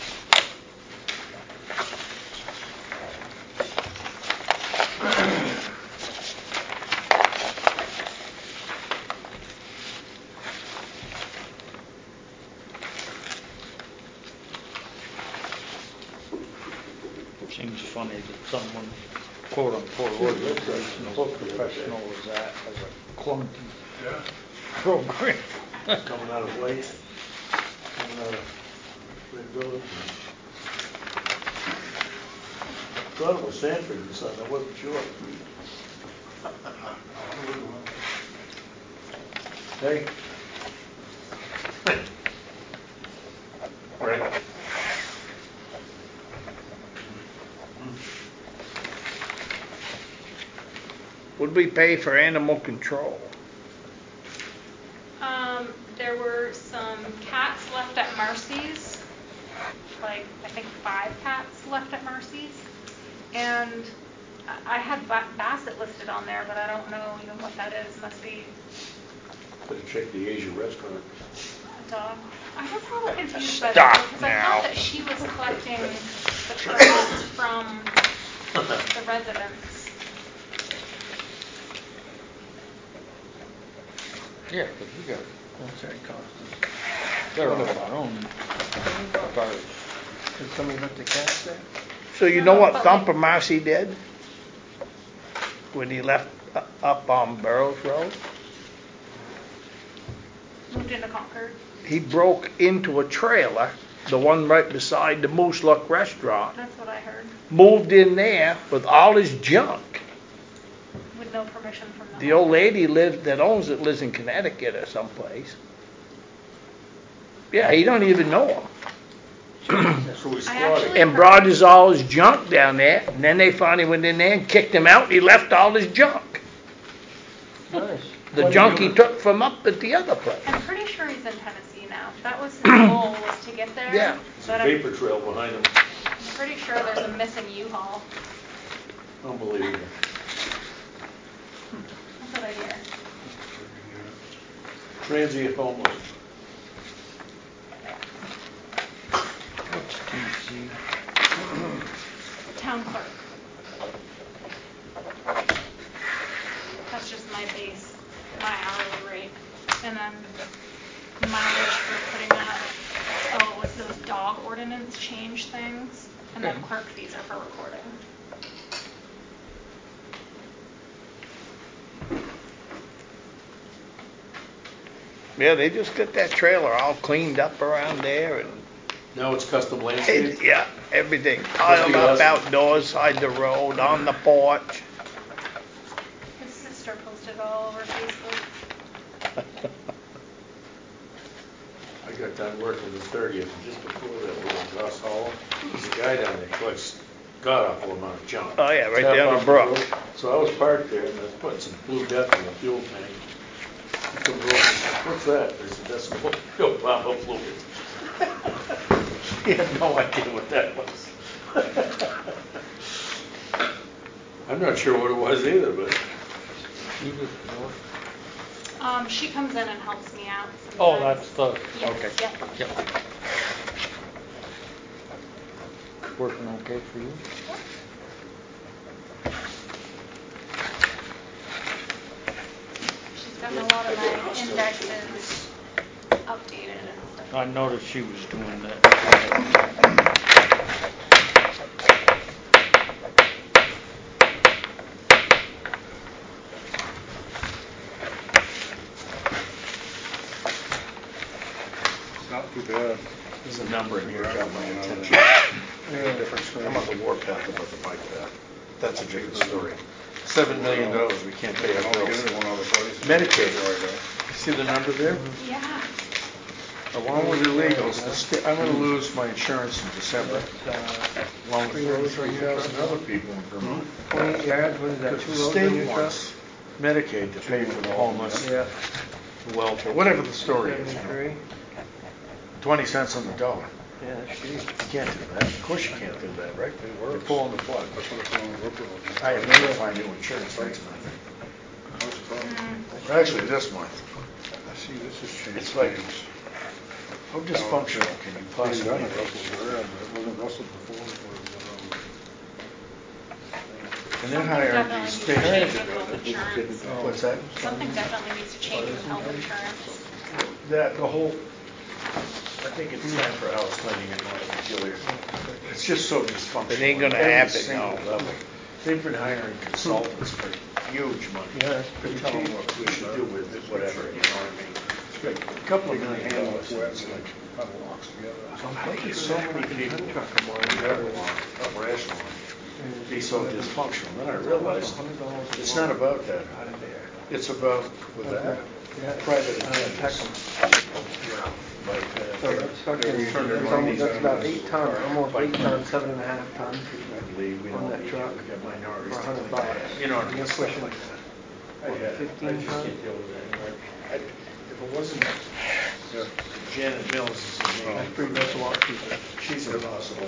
S2: Seems funny that someone, quote unquote, organizational professional is that as a clunky
S4: Yeah.
S2: program.
S4: Coming out of White, coming out of Red Village. Thought it was Sanford and Son, I wasn't sure. Hey. Right.
S3: Would we pay for animal control?
S1: Um, there were some cats left at Marcy's, like I think five cats left at Marcy's, and I I had Ba- Bassett listed on there, but I don't know even what that is. Must be
S4: Better check the Asia restaurant.
S1: a dog. I was a little confused by
S2: Stop
S1: that because I
S2: now.
S1: thought that she was collecting the permits from the residents.
S2: Yeah, because we got,
S6: What's that cost us?
S2: they're on our own, of ours.
S6: Did somebody let the cats there?
S3: So you know what Thumper Marcy did? When he left u- up on Burroughs Road?
S1: Moved into Concord.
S3: He broke into a trailer, the one right beside the Moose Luck restaurant,
S1: That's what I heard.
S3: moved in there with all his junk.
S1: With no permission from the
S3: The old lady lives, that owns it lives in Connecticut or someplace. Yeah, he don't even know him.
S4: So we
S1: I
S4: squatted.
S1: actually-
S3: And brought his, all his junk down there, and then they finally went in there and kicked him out, and he left all his junk.
S6: Nice.
S3: The junk he took from up at the other place.
S1: I'm pretty sure he's in Tennessee now. That was his goal, was to get there.
S3: Yeah.
S4: There's
S1: But
S4: a
S1: I'm,
S4: vapor trail behind him.
S1: I'm pretty sure there's a missing U-Haul.
S4: Unbelievable.
S1: That's what I hear.
S4: Transient homeless.
S2: What's T C?
S1: Town clerk. That's just my base, my hourly rate. And then mileage for putting that, oh, it was those dog ordinance change things. And then clerk fees are for recording.
S3: Yeah, they just got that trailer all cleaned up around there, and
S4: Now it's custom
S3: it,
S4: landscape.
S3: yeah, everything piled up
S4: awesome.
S3: outdoors, side the road, on the porch.
S1: His sister posted it all over Facebook.
S4: I got done working the thirtieth, and just before that, we were in Goss Hollow. There's a guy down there collects god awful amount of junk.
S3: Oh yeah, right
S4: Tap
S3: down
S4: off
S3: the brook.
S4: road. So I was parked there, and I was putting some Blue Death in the fuel tank. He comes over and says, "What's that?" I said, "That's fuel fuel pump fluid." He had no idea what that was. I'm not sure what it was either, but
S2: Judith North.
S1: Um, she comes in and helps me out sometimes.
S2: Oh, that's the,
S1: Yes,
S2: okay.
S1: yep.
S2: Yep. Working okay for you?
S1: She's gotten a lot of my indexes updated and stuff.
S2: I noticed she was doing that.
S4: Not too bad.
S8: There's a number in here that got my attention. I'm on the warpath about the bike path. That's a different story. Seven million dollars, we can't pay our bills. Medicaid, see the number there?
S1: Yeah.
S8: Along with illegals, the sta- I'm gonna lose my insurance in December. Along with thirty-three thousand other people in Vermont.
S6: Twenty-eight yards, what is that,
S8: Because
S6: two
S8: the
S6: loads in
S8: state
S6: your truck?
S8: wants Medicaid to pay for the homeless,
S6: Yeah.
S8: the welfare, whatever the story is. you know.
S6: Seventy-three,
S8: Twenty cents on the dollar.
S6: yeah, that's cheap.
S8: You can't do that. Of course you can't do that, right?
S4: It
S8: You're
S4: works.
S8: pulling the plug.
S4: That's what it's on the work
S8: I have never find new insurance next month.
S1: Mm.
S8: Actually, this month.
S4: I see this has changed.
S8: It's like-
S4: things.
S8: How dysfunctional can you
S4: Being
S8: possibly
S4: done at
S8: be?
S4: Russell's Around, but it wasn't Russell before, it was,
S8: And they're
S1: Something
S8: hiring
S1: definitely
S8: these
S1: needs to
S8: state
S1: change with health insurance.
S8: What's that?
S1: Something definitely needs to change with health insurance.
S8: That, the whole, I think it's time for house cleaning in Montpelier. It's just so dysfunctional.
S3: It ain't gonna
S8: at every
S3: happen,
S8: single
S3: no.
S8: level. They've been hiring consultants for huge money.
S6: Yeah, that's
S8: To
S6: pretty
S8: tell them
S6: cheap.
S8: what we should do with it, whatever, you know what I mean? It's like a couple of million dollars. It's like,
S4: uh, locks together.
S8: how can so many people never want a restaurant be so dysfunctional? Then I realized it's not about that. It's about
S4: With that?
S8: private
S6: Uh,
S8: attendance.
S6: Peckham.
S8: Like,
S6: So
S8: uh,
S6: that's fucking,
S8: they're
S6: that's
S8: turning
S6: almost,
S8: around
S6: that's about
S8: these
S6: eight ton, almost
S8: bike
S6: eight ton, seven and a half ton.
S8: I believe we
S6: on
S8: don't
S6: that
S8: need
S6: truck
S8: it. We got minorities.
S6: for a hundred
S8: to clean
S6: bucks.
S8: that. You know what I mean?
S6: You're
S8: Stuff
S6: pushing,
S8: like that. I
S6: what,
S8: had, I
S6: fifteen
S8: just
S6: ton?
S8: can't deal with that anymore. I- If it wasn't Janet Mills is her name.
S6: That's pretty, that's a lot cheaper.
S8: She's impossible.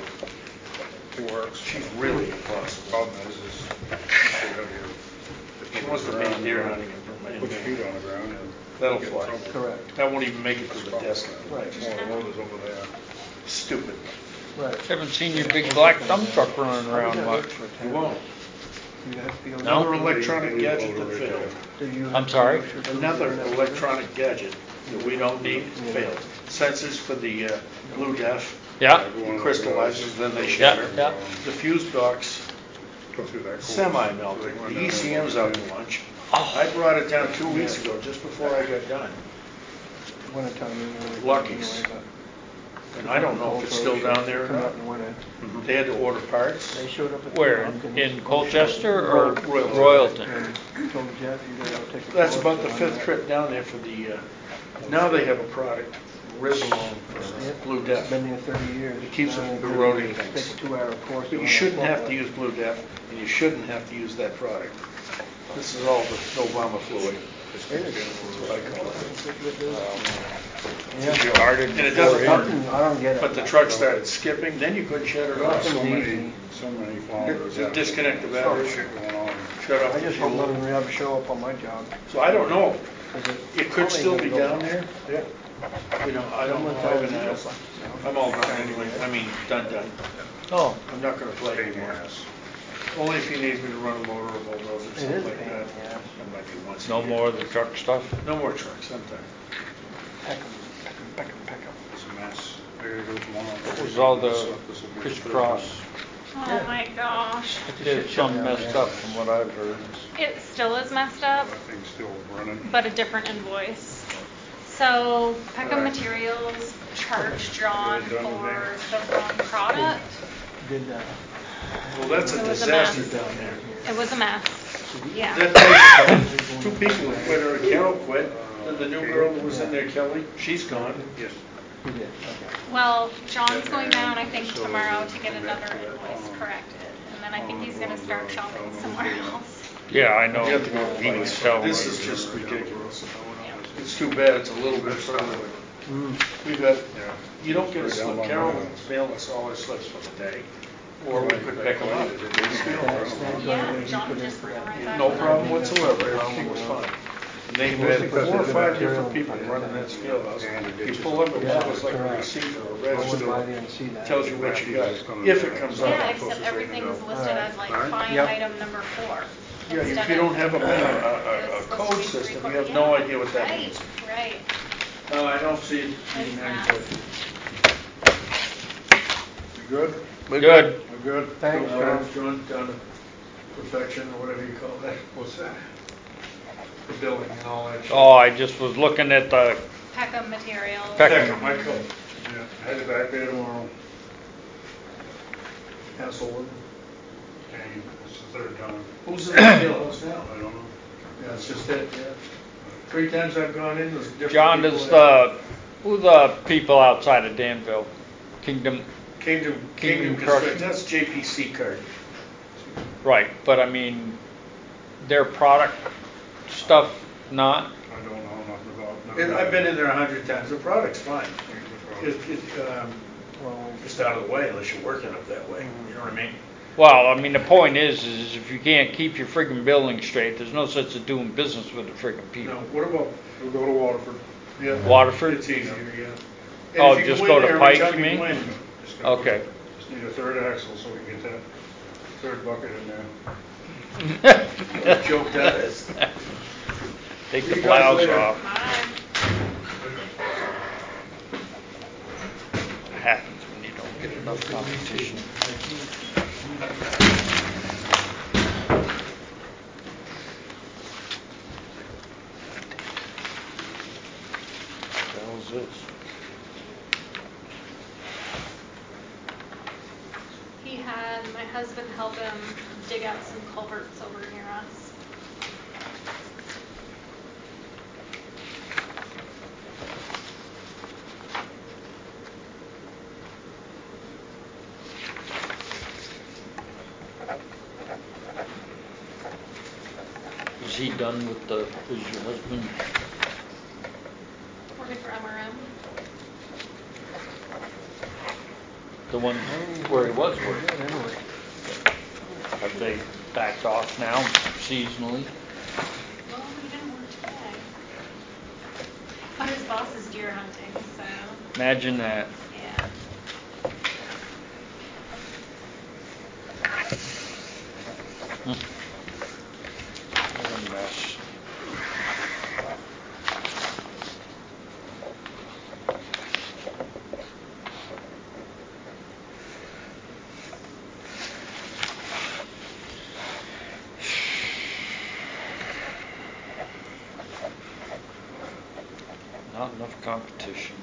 S4: It works.
S8: She's really impossible.
S4: Problem is, is you have your.
S8: She wants to make deer hunting in Vermont.
S4: Put your feet on the ground and.
S8: That'll
S4: get in
S8: fly.
S4: trouble.
S6: Correct.
S8: That won't even make it to the desk.
S6: Right.
S4: More loaders over there.
S8: Stupid.
S6: Right.
S2: Haven't seen your big black dump truck running around much.
S8: You won't.
S6: You have to be.
S2: No?
S8: Another electronic gadget that failed.
S6: Do you
S2: I'm
S6: have to
S2: sorry?
S6: go through-
S8: Another electronic gadget that we don't need failed. Sensors for the uh, blue deaf.
S2: Yeah,
S8: It crystallizes, then they
S2: yeah,
S8: shatter.
S2: yeah.
S8: The fuse box
S4: Go through that course.
S8: semi-melted. The E C M's out to lunch. I brought it down two weeks ago, just before I got done.
S6: Wintertime, anyway.
S8: Lucky's.
S6: Anyway,
S8: And I don't know if it's still down there or
S6: Come out
S8: not.
S6: in the winter.
S8: They had to order parts.
S6: They showed up at. the
S2: Where,
S6: dock and-
S2: in Colchester or
S8: Royalton.
S2: Royalton?
S6: And told Jeff, you gotta go take a.
S8: That's
S6: course
S8: about the
S6: on
S8: fifth
S6: that.
S8: trip down there for the, uh, now they have a product, Risolone for
S6: Yep.
S8: blue deaf.
S6: Been there thirty years.
S8: It keeps it
S6: Now
S8: from
S6: they
S8: corroding
S6: take
S8: things.
S6: a two-hour course.
S8: But
S6: on
S8: you
S6: that
S8: shouldn't have to
S6: forklift.
S8: use blue deaf, and you shouldn't have to use that product. This is all the Obama fluid. That's what I call it.
S6: Yeah.
S2: Started
S8: And it
S2: before
S8: doesn't
S2: him.
S8: work.
S6: Nothing, I don't get it.
S8: But the truck started skipping, then you couldn't shut it off.
S4: So
S6: Nothing's
S4: many,
S6: easy.
S4: so many farmers.
S8: Just
S4: have
S8: disconnect the
S4: so much
S8: battery.
S4: Shit going on.
S8: Shut off
S6: I
S8: the
S6: just hope
S8: fuel.
S6: nothing will ever show up on my job.
S8: So I don't know.
S6: 'Cause
S8: It could still be down there.
S4: Yeah.
S8: We don't, I don't know. I haven't asked. I'm all done anyway. I mean, done, done.
S2: Oh,
S8: I'm not gonna play
S4: Pain in the
S8: anymore.
S4: ass.
S8: Only if he needs me to run a loader or bulldozer or
S6: It
S8: something
S6: is a
S8: like
S6: pain
S8: that.
S6: in the ass.
S8: That might be once a
S2: no
S8: year.
S2: more of the truck stuff?
S8: No more trucks, sometime.
S6: Peckham, Peckham, Peckham, Peckham.
S4: It's a mess. I gotta go tomorrow.
S2: What was all the
S4: This is a big
S2: crisscross?
S1: Oh
S6: Yeah.
S1: my gosh.
S2: It's some messed up from what I've heard.
S1: It still is messed up,
S4: That thing's still running.
S1: but a different invoice. So Peckham Materials charged John for the wrong product.
S6: Did that.
S8: Well, that's a
S1: It was a
S8: disaster
S1: mess.
S8: down there.
S1: It was a mess. Yeah.
S8: That place, two people have quit, or Carol quit, then the new girl that was in there, Kelly, she's gone.
S4: Yes.
S6: He did, okay.
S1: Well, John's going down, I think, tomorrow to get another invoice corrected. And then I think he's gonna start shopping somewhere else.
S2: Yeah, I know.
S8: You have to go
S2: He was telling
S8: This
S2: me.
S8: is just ridiculous.
S1: Yeah.
S8: It's too bad it's a little bit further. We've got, you don't get a slip, Carol will mail us all our slips for the day, or we could pick them up.
S1: Yeah, John just bring them right back.
S8: No problem whatsoever, everything was fine.
S4: They
S8: Yeah,
S4: had
S8: because
S4: four or
S8: they've been
S4: five
S8: material
S4: different people
S8: and
S4: running that
S8: everything.
S4: scale house.
S8: And the
S4: You
S8: ditches
S4: pull up,
S8: are-
S4: it's
S6: Yeah,
S4: almost like a
S6: correct.
S4: receipt or a
S6: I went by
S4: register.
S6: there and see that.
S4: Tells you what you got, if it comes
S1: Yeah,
S4: out.
S1: except everything is listed
S6: Alright.
S1: as like
S8: Alright.
S1: fine
S6: Yep.
S1: item number four.
S4: Yeah, if
S1: instead
S4: you
S1: of-
S4: don't have a, a, a, a
S1: it's supposed to
S4: code
S1: be
S4: system,
S1: three
S4: you have
S1: quarter-
S4: no
S1: yeah,
S4: idea what that
S1: right,
S4: means.
S1: Right,
S4: No, I don't see it
S1: It's
S4: being any
S1: not.
S4: good. You good?
S3: We're
S2: Good.
S4: We're good?
S6: Thanks,
S4: Go
S6: John.
S4: on, John, down to perfection or whatever you call that. What's that? The billing and all that shit.
S2: Oh, I just was looking at the,
S1: Peckham materials.
S2: Peckham.
S4: Peckham, I call. Yeah, headed back there tomorrow. Hasselwood.
S8: Hey, it's the third time.
S4: Who's in the jailhouse now?
S8: I don't know.
S4: Yeah, it's just that, yeah. Three times I've gone in, there's different
S2: John,
S4: people
S2: does
S4: there.
S2: the, who the people outside of Danville? Kingdom,
S4: Kingdom,
S2: Kingdom
S4: Kingdom
S2: Crushing.
S4: Construction, that's J P C card.
S2: right, but I mean, their product stuff, not?
S8: I don't know nothing about. never
S4: It-
S8: been
S4: I've been
S8: there.
S4: in there a hundred times, the product's fine. It, it, um,
S6: Well,
S4: just out of the way unless you're working up that way, you know what I mean?
S2: Well, I mean, the point is, is if you can't keep your friggin' billing straight, there's no sense of doing business with the friggin'
S4: No,
S2: people.
S4: what about,
S8: We'll go to Waterford.
S4: yeah.
S2: Waterford?
S4: It's easier, yeah. And
S2: Oh,
S4: if you
S2: just
S4: in
S2: go to
S4: there,
S2: Pike,
S4: every time
S2: you mean?
S4: go in,
S8: Just gotta-
S2: Okay.
S8: Just need a third axle so we can get that third bucket in there.
S4: What a joke that is.
S2: Take
S4: See
S2: the
S4: you guys
S2: blouse
S4: later.
S2: off.
S1: Mine.
S2: Happens when you don't get enough competition. What the hell is this?
S1: He had my husband help him dig out some culverts over near us.
S2: Is he done with the, is your husband?
S1: Working for M R M.
S2: The one where he was working?
S6: anyway.
S2: Have they backed off now seasonally?
S1: Well, he didn't work today. But his boss is deer hunting, so
S2: Imagine that.
S1: yeah.
S2: What a mess. Not enough competition.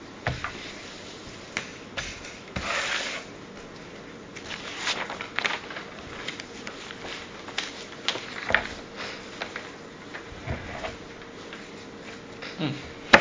S2: Hmm.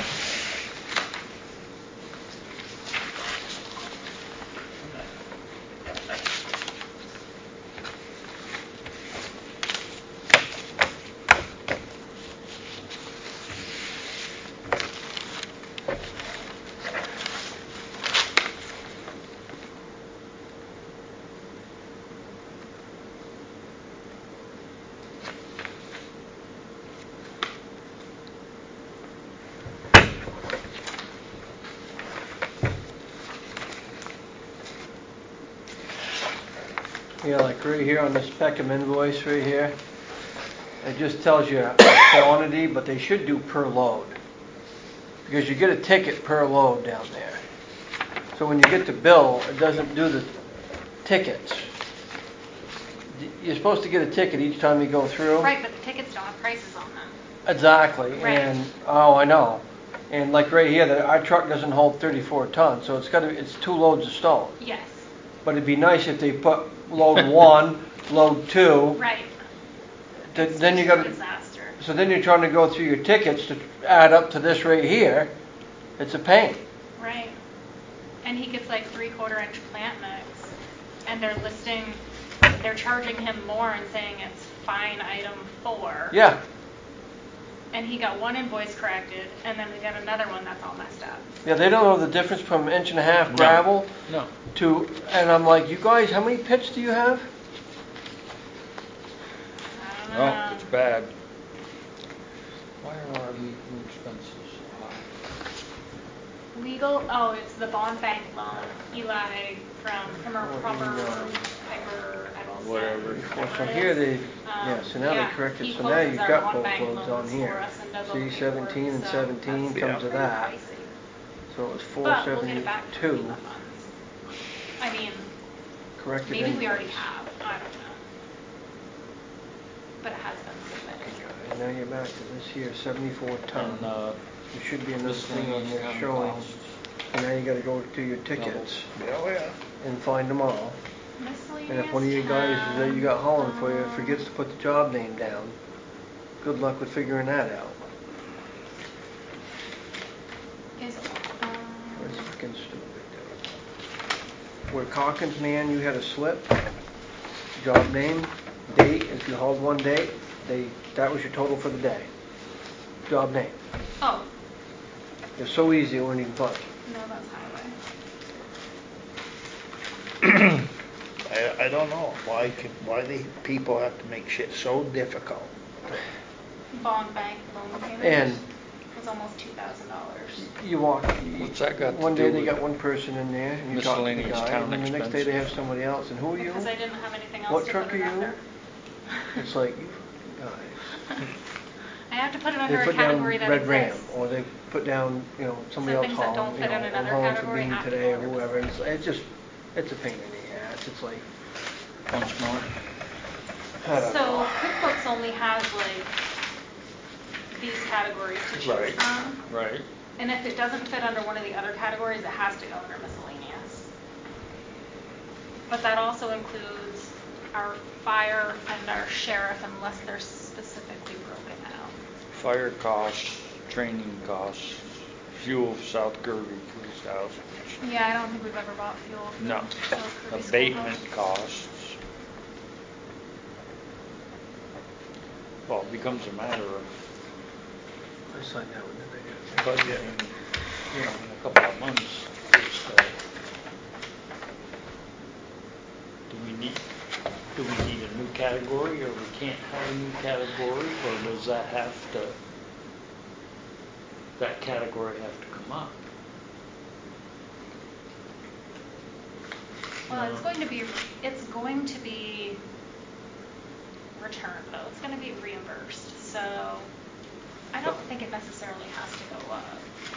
S6: Yeah, like right here on this Peckham invoice right here, it just tells you quantity, but they should do per load. Because you get a ticket per load down there. So when you get the bill, it doesn't do the tickets. You're supposed to get a ticket each time you go through.
S1: Right, but the tickets don't have prices on them.
S6: Exactly,
S1: Right.
S6: and, oh, I know. And like right here, the, our truck doesn't hold thirty-four tons, so it's gotta, it's two loads of stone.
S1: Yes.
S6: But it'd be nice if they put load one, load two,
S1: Right.
S6: th- then you gotta,
S1: Disaster.
S6: so then you're trying to go through your tickets to add up to this right here. It's a pain.
S1: Right. And he gets like three quarter inch plant mix, and they're listing, they're charging him more and saying it's fine item four.
S6: Yeah,
S1: And he got one invoice corrected, and then we got another one that's all messed up.
S6: yeah, they don't know the difference from inch and a half
S2: No.
S6: gravel
S2: No.
S6: to, and I'm like, you guys, how many pits do you have?
S1: I don't know.
S2: Oh, it's bad. Why are our legal expenses so high?
S1: Legal, oh, it's the bond bank loan, Eli from Primer
S6: Oh,
S1: Proper
S6: eighty-nine.
S1: Piper Edelson.
S2: Whatever.
S6: Well,
S1: whatever
S6: so
S1: it
S6: here
S1: is.
S6: they,
S1: Um,
S6: yeah, so now they
S1: yeah,
S6: corrected,
S1: he
S6: so now
S1: closes
S6: you've
S1: our
S6: got
S1: bond
S6: both
S1: bank
S6: loans on
S1: loans for
S6: here.
S1: us and does all
S6: See
S1: the paperwork,
S6: seventeen and
S1: so
S6: seventeen
S1: that's
S6: comes of
S1: pretty
S6: that.
S1: pricey.
S6: So it was four
S1: But we'll get it back from
S6: seventy-two,
S1: FEMA funds. I mean,
S6: corrected
S1: maybe we already
S6: invoice.
S1: have, I don't know. But it has been submitted.
S6: And now you're back to this here, seventy-four ton.
S2: And, uh,
S6: There should be another thing on
S2: miscellaneous
S6: here
S2: town
S6: showing.
S2: costs.
S6: So now you gotta go to your tickets
S3: Oh, yeah.
S6: and find them all.
S1: Miscellaneous
S6: And if one of you guys that you got hauling for you
S1: town.
S6: forgets to put the job name down, good luck with figuring that out.
S1: Is, um,
S6: That's freaking stupid, dude. Where Calkins, man, you had a slip, job name, date, if you hauled one day, they, that was your total for the day. Job name.
S1: oh,
S6: It's so easy, it wasn't even fun.
S1: no, that's highway.
S3: I, I don't know, why can, why the people have to make shit so difficult?
S1: Bond bank loan payment.
S6: And
S1: was almost two thousand dollars.
S6: you walk, you-
S2: What's that got to
S6: one
S2: do
S6: day they
S2: with
S6: got one person in there, and you talk to the
S2: miscellaneous
S6: guy,
S2: town
S6: and the next day they have
S2: expenses?
S6: somebody else, and who are you?
S1: Because I didn't have anything else
S6: What
S1: to
S6: truck
S1: put
S6: are
S1: it
S6: you?
S1: under.
S6: It's like, you fucking guys.
S1: I have to put it
S6: They
S1: under a
S6: put down
S1: category that
S6: Red Ram,
S1: exists.
S6: or they put down, you know, somebody
S1: So
S6: else
S1: things that don't
S6: hauling, you
S1: fit
S6: know,
S1: in
S6: I'm
S1: another
S6: hauling for
S1: category
S6: Bean
S1: have to
S6: today,
S1: go
S6: or
S1: under
S6: whoever, and it's,
S1: miscellaneous.
S6: it's just, it's a pain in the ass, it's like,
S2: Once more.
S6: I don't
S1: So
S6: know.
S1: QuickBooks only has like these categories to choose
S2: Right.
S1: from.
S2: Right.
S1: And if it doesn't fit under one of the other categories, it has to go under miscellaneous. But that also includes our fire and our sheriff unless they're specifically broken out.
S2: Fire costs, training costs, fuel for South Kirby, three thousand.
S1: Yeah, I don't think we've ever bought fuel. from
S2: No.
S1: South Kirby
S2: Abatement
S1: Schoolhouse.
S2: costs. Well, it becomes a matter of
S6: I signed that one, didn't I?
S2: budgeting, you know, in a couple of months, just, uh, do we need, do we need a new category, or we can't have a new category, or does that have to, that category have to come up?
S1: Well, it's going to be, it's going to be returned though. It's going to be reimbursed. So I don't think it necessarily has to go up.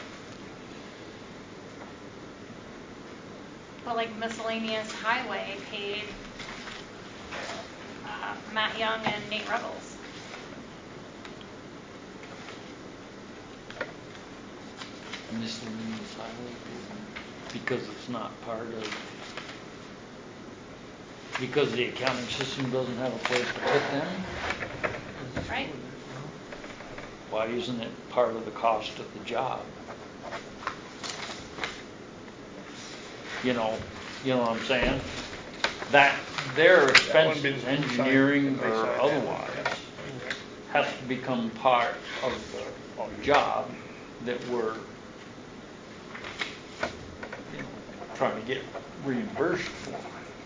S1: But like miscellaneous highway paid uh, Matt Young and Nate Ruggles.
S2: Miscellaneous highway, because it's not part of, because the accounting system doesn't have a place to put them?
S1: Right?
S2: Why isn't it part of the cost of the job? You know, you know what I'm saying? That, their
S3: That one been
S2: expenses,
S3: signed,
S2: engineering
S3: they
S2: or
S3: signed that
S2: otherwise, has to become part of the job that we're, you know, trying to get reimbursed for.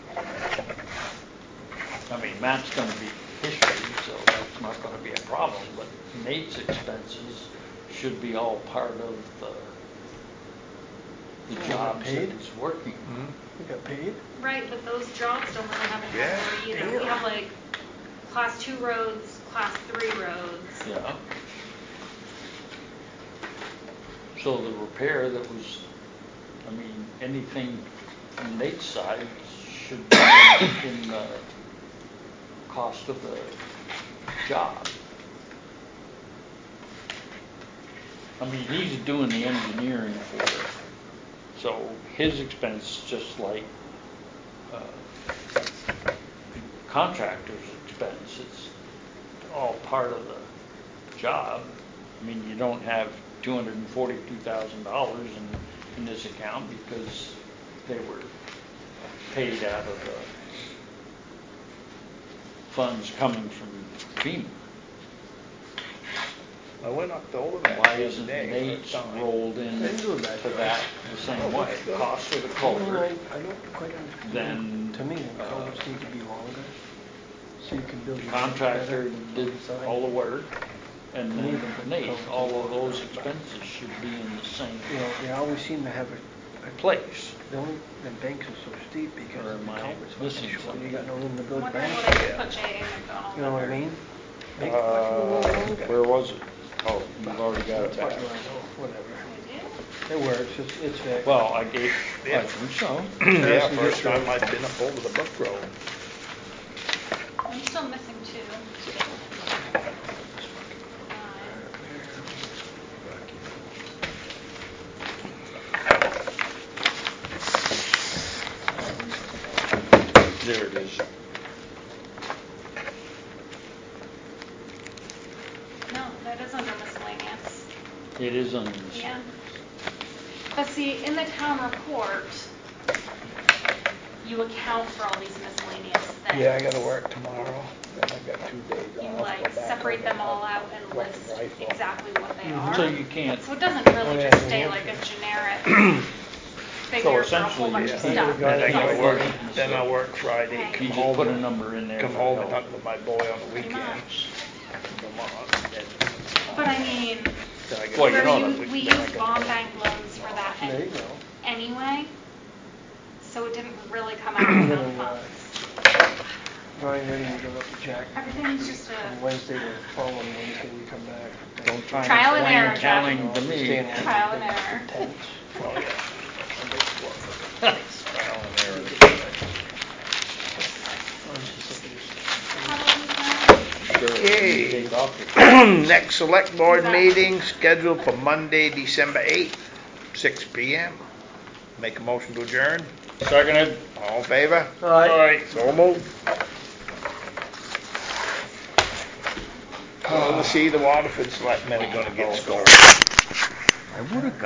S2: I mean, Matt's gonna be history, so that's not gonna be a problem, but Nate's expenses should be all part of the, the
S6: Oh,
S2: jobs that
S6: paid?
S2: he's working.
S6: You got paid?
S1: Right, but those jobs don't really have a
S3: Yeah,
S1: category either. We have like class two roads, class three roads.
S2: Yeah. So the repair that was, I mean, anything from Nate's side should be in the cost of the job. I mean, he's doing the engineering for it, so his expense, just like uh, contractor's expense, it's all part of the job. I mean, you don't have two hundred forty-two thousand dollars in, in this account because they were paid out of the funds coming from FEMA.
S3: I went up to Old that
S2: Why
S3: the other
S2: isn't
S3: day.
S2: Nate's rolled in
S6: They do
S2: to
S6: that.
S2: that the same way? Cost of the culvert,
S6: I I don't quite understand.
S2: Then,
S6: To me, the
S2: uh,
S6: culverts need to be longer, so you can build
S2: the
S6: your.
S2: contractor
S6: better
S2: did
S6: on the side.
S2: all the work, And then Nate, all of those expenses should be in the same
S6: You know, they always seem to have a, a
S2: place.
S6: The only, the banks are so steep because
S2: Or
S6: of the
S2: am I
S6: culverts
S2: missing
S6: missing, so you
S2: something?
S6: got no room to
S1: I'm
S6: build
S1: wondering
S6: banks.
S1: what I could put J A McDonald.
S6: You know what I
S1: under.
S6: mean? Banks
S2: Uh,
S6: much
S2: where was it? Oh, you've already got it
S6: But,
S2: back.
S6: whatever.
S1: We do?
S6: It works, it's, it's fixed.
S2: Well, I gave, I
S3: Yeah.
S2: think so.
S3: Yeah, first time I've been up over the Brook Road.
S1: I'm still missing two.
S2: There it is.
S1: No, that is under miscellaneous.
S2: It is under the.
S1: Yeah. But see, in the town report, you account for all these miscellaneous things.
S3: Yeah, I gotta work tomorrow, then I got two days off.
S1: You
S3: go
S1: like
S3: back
S1: separate
S3: home
S1: them all
S3: and
S1: out and
S3: collect
S1: list
S3: the rifle.
S1: exactly what they are.
S2: So you can't,
S1: So it doesn't really
S6: Oh, yeah,
S1: just
S6: New
S1: stay
S6: Hampshire.
S1: like a generic figure for a whole
S2: essentially,
S1: bunch
S2: yeah.
S1: of
S3: Then
S1: stuff.
S3: I
S1: It's
S3: gotta
S1: not
S3: work,
S1: miscellaneous.
S3: then I work Friday,
S1: Right.
S3: come
S2: you just put a
S3: home,
S2: number in there
S3: come
S2: for
S3: home and
S2: help.
S3: hunt with my boy on the
S1: Pretty
S3: weekend.
S1: much.
S3: Vermont, and
S1: But I mean,
S3: then I get-
S2: Well, you know
S1: remember
S2: that
S1: you, we
S3: then I
S1: used
S3: got-
S1: bond bank loans for that
S6: There
S1: an-
S6: you go.
S1: anyway, so it didn't really come out of town
S6: Then, uh,
S1: funds.
S6: Ryan, ready to go up to Jack.
S1: Everything's just
S6: On
S1: a
S6: Wednesday, the following Wednesday, we come back.
S2: Don't try to
S1: Trial and
S2: explain
S1: error, Jack.
S2: accounting to
S6: We stay in
S2: me.
S6: one of
S1: Trial
S6: the
S1: and
S6: big
S1: error.
S6: tents.
S3: Oh, yeah.
S2: Trial and error.
S3: Okay.
S2: Take off your-
S3: Next select board meeting scheduled for Monday, December eighth, six P M. Make a motion to adjourn.
S2: Seconded.
S3: All in favor?
S6: Aye.
S3: So moved. Well, let's see, the Waterford selectmen are gonna get scolded.
S2: I would've got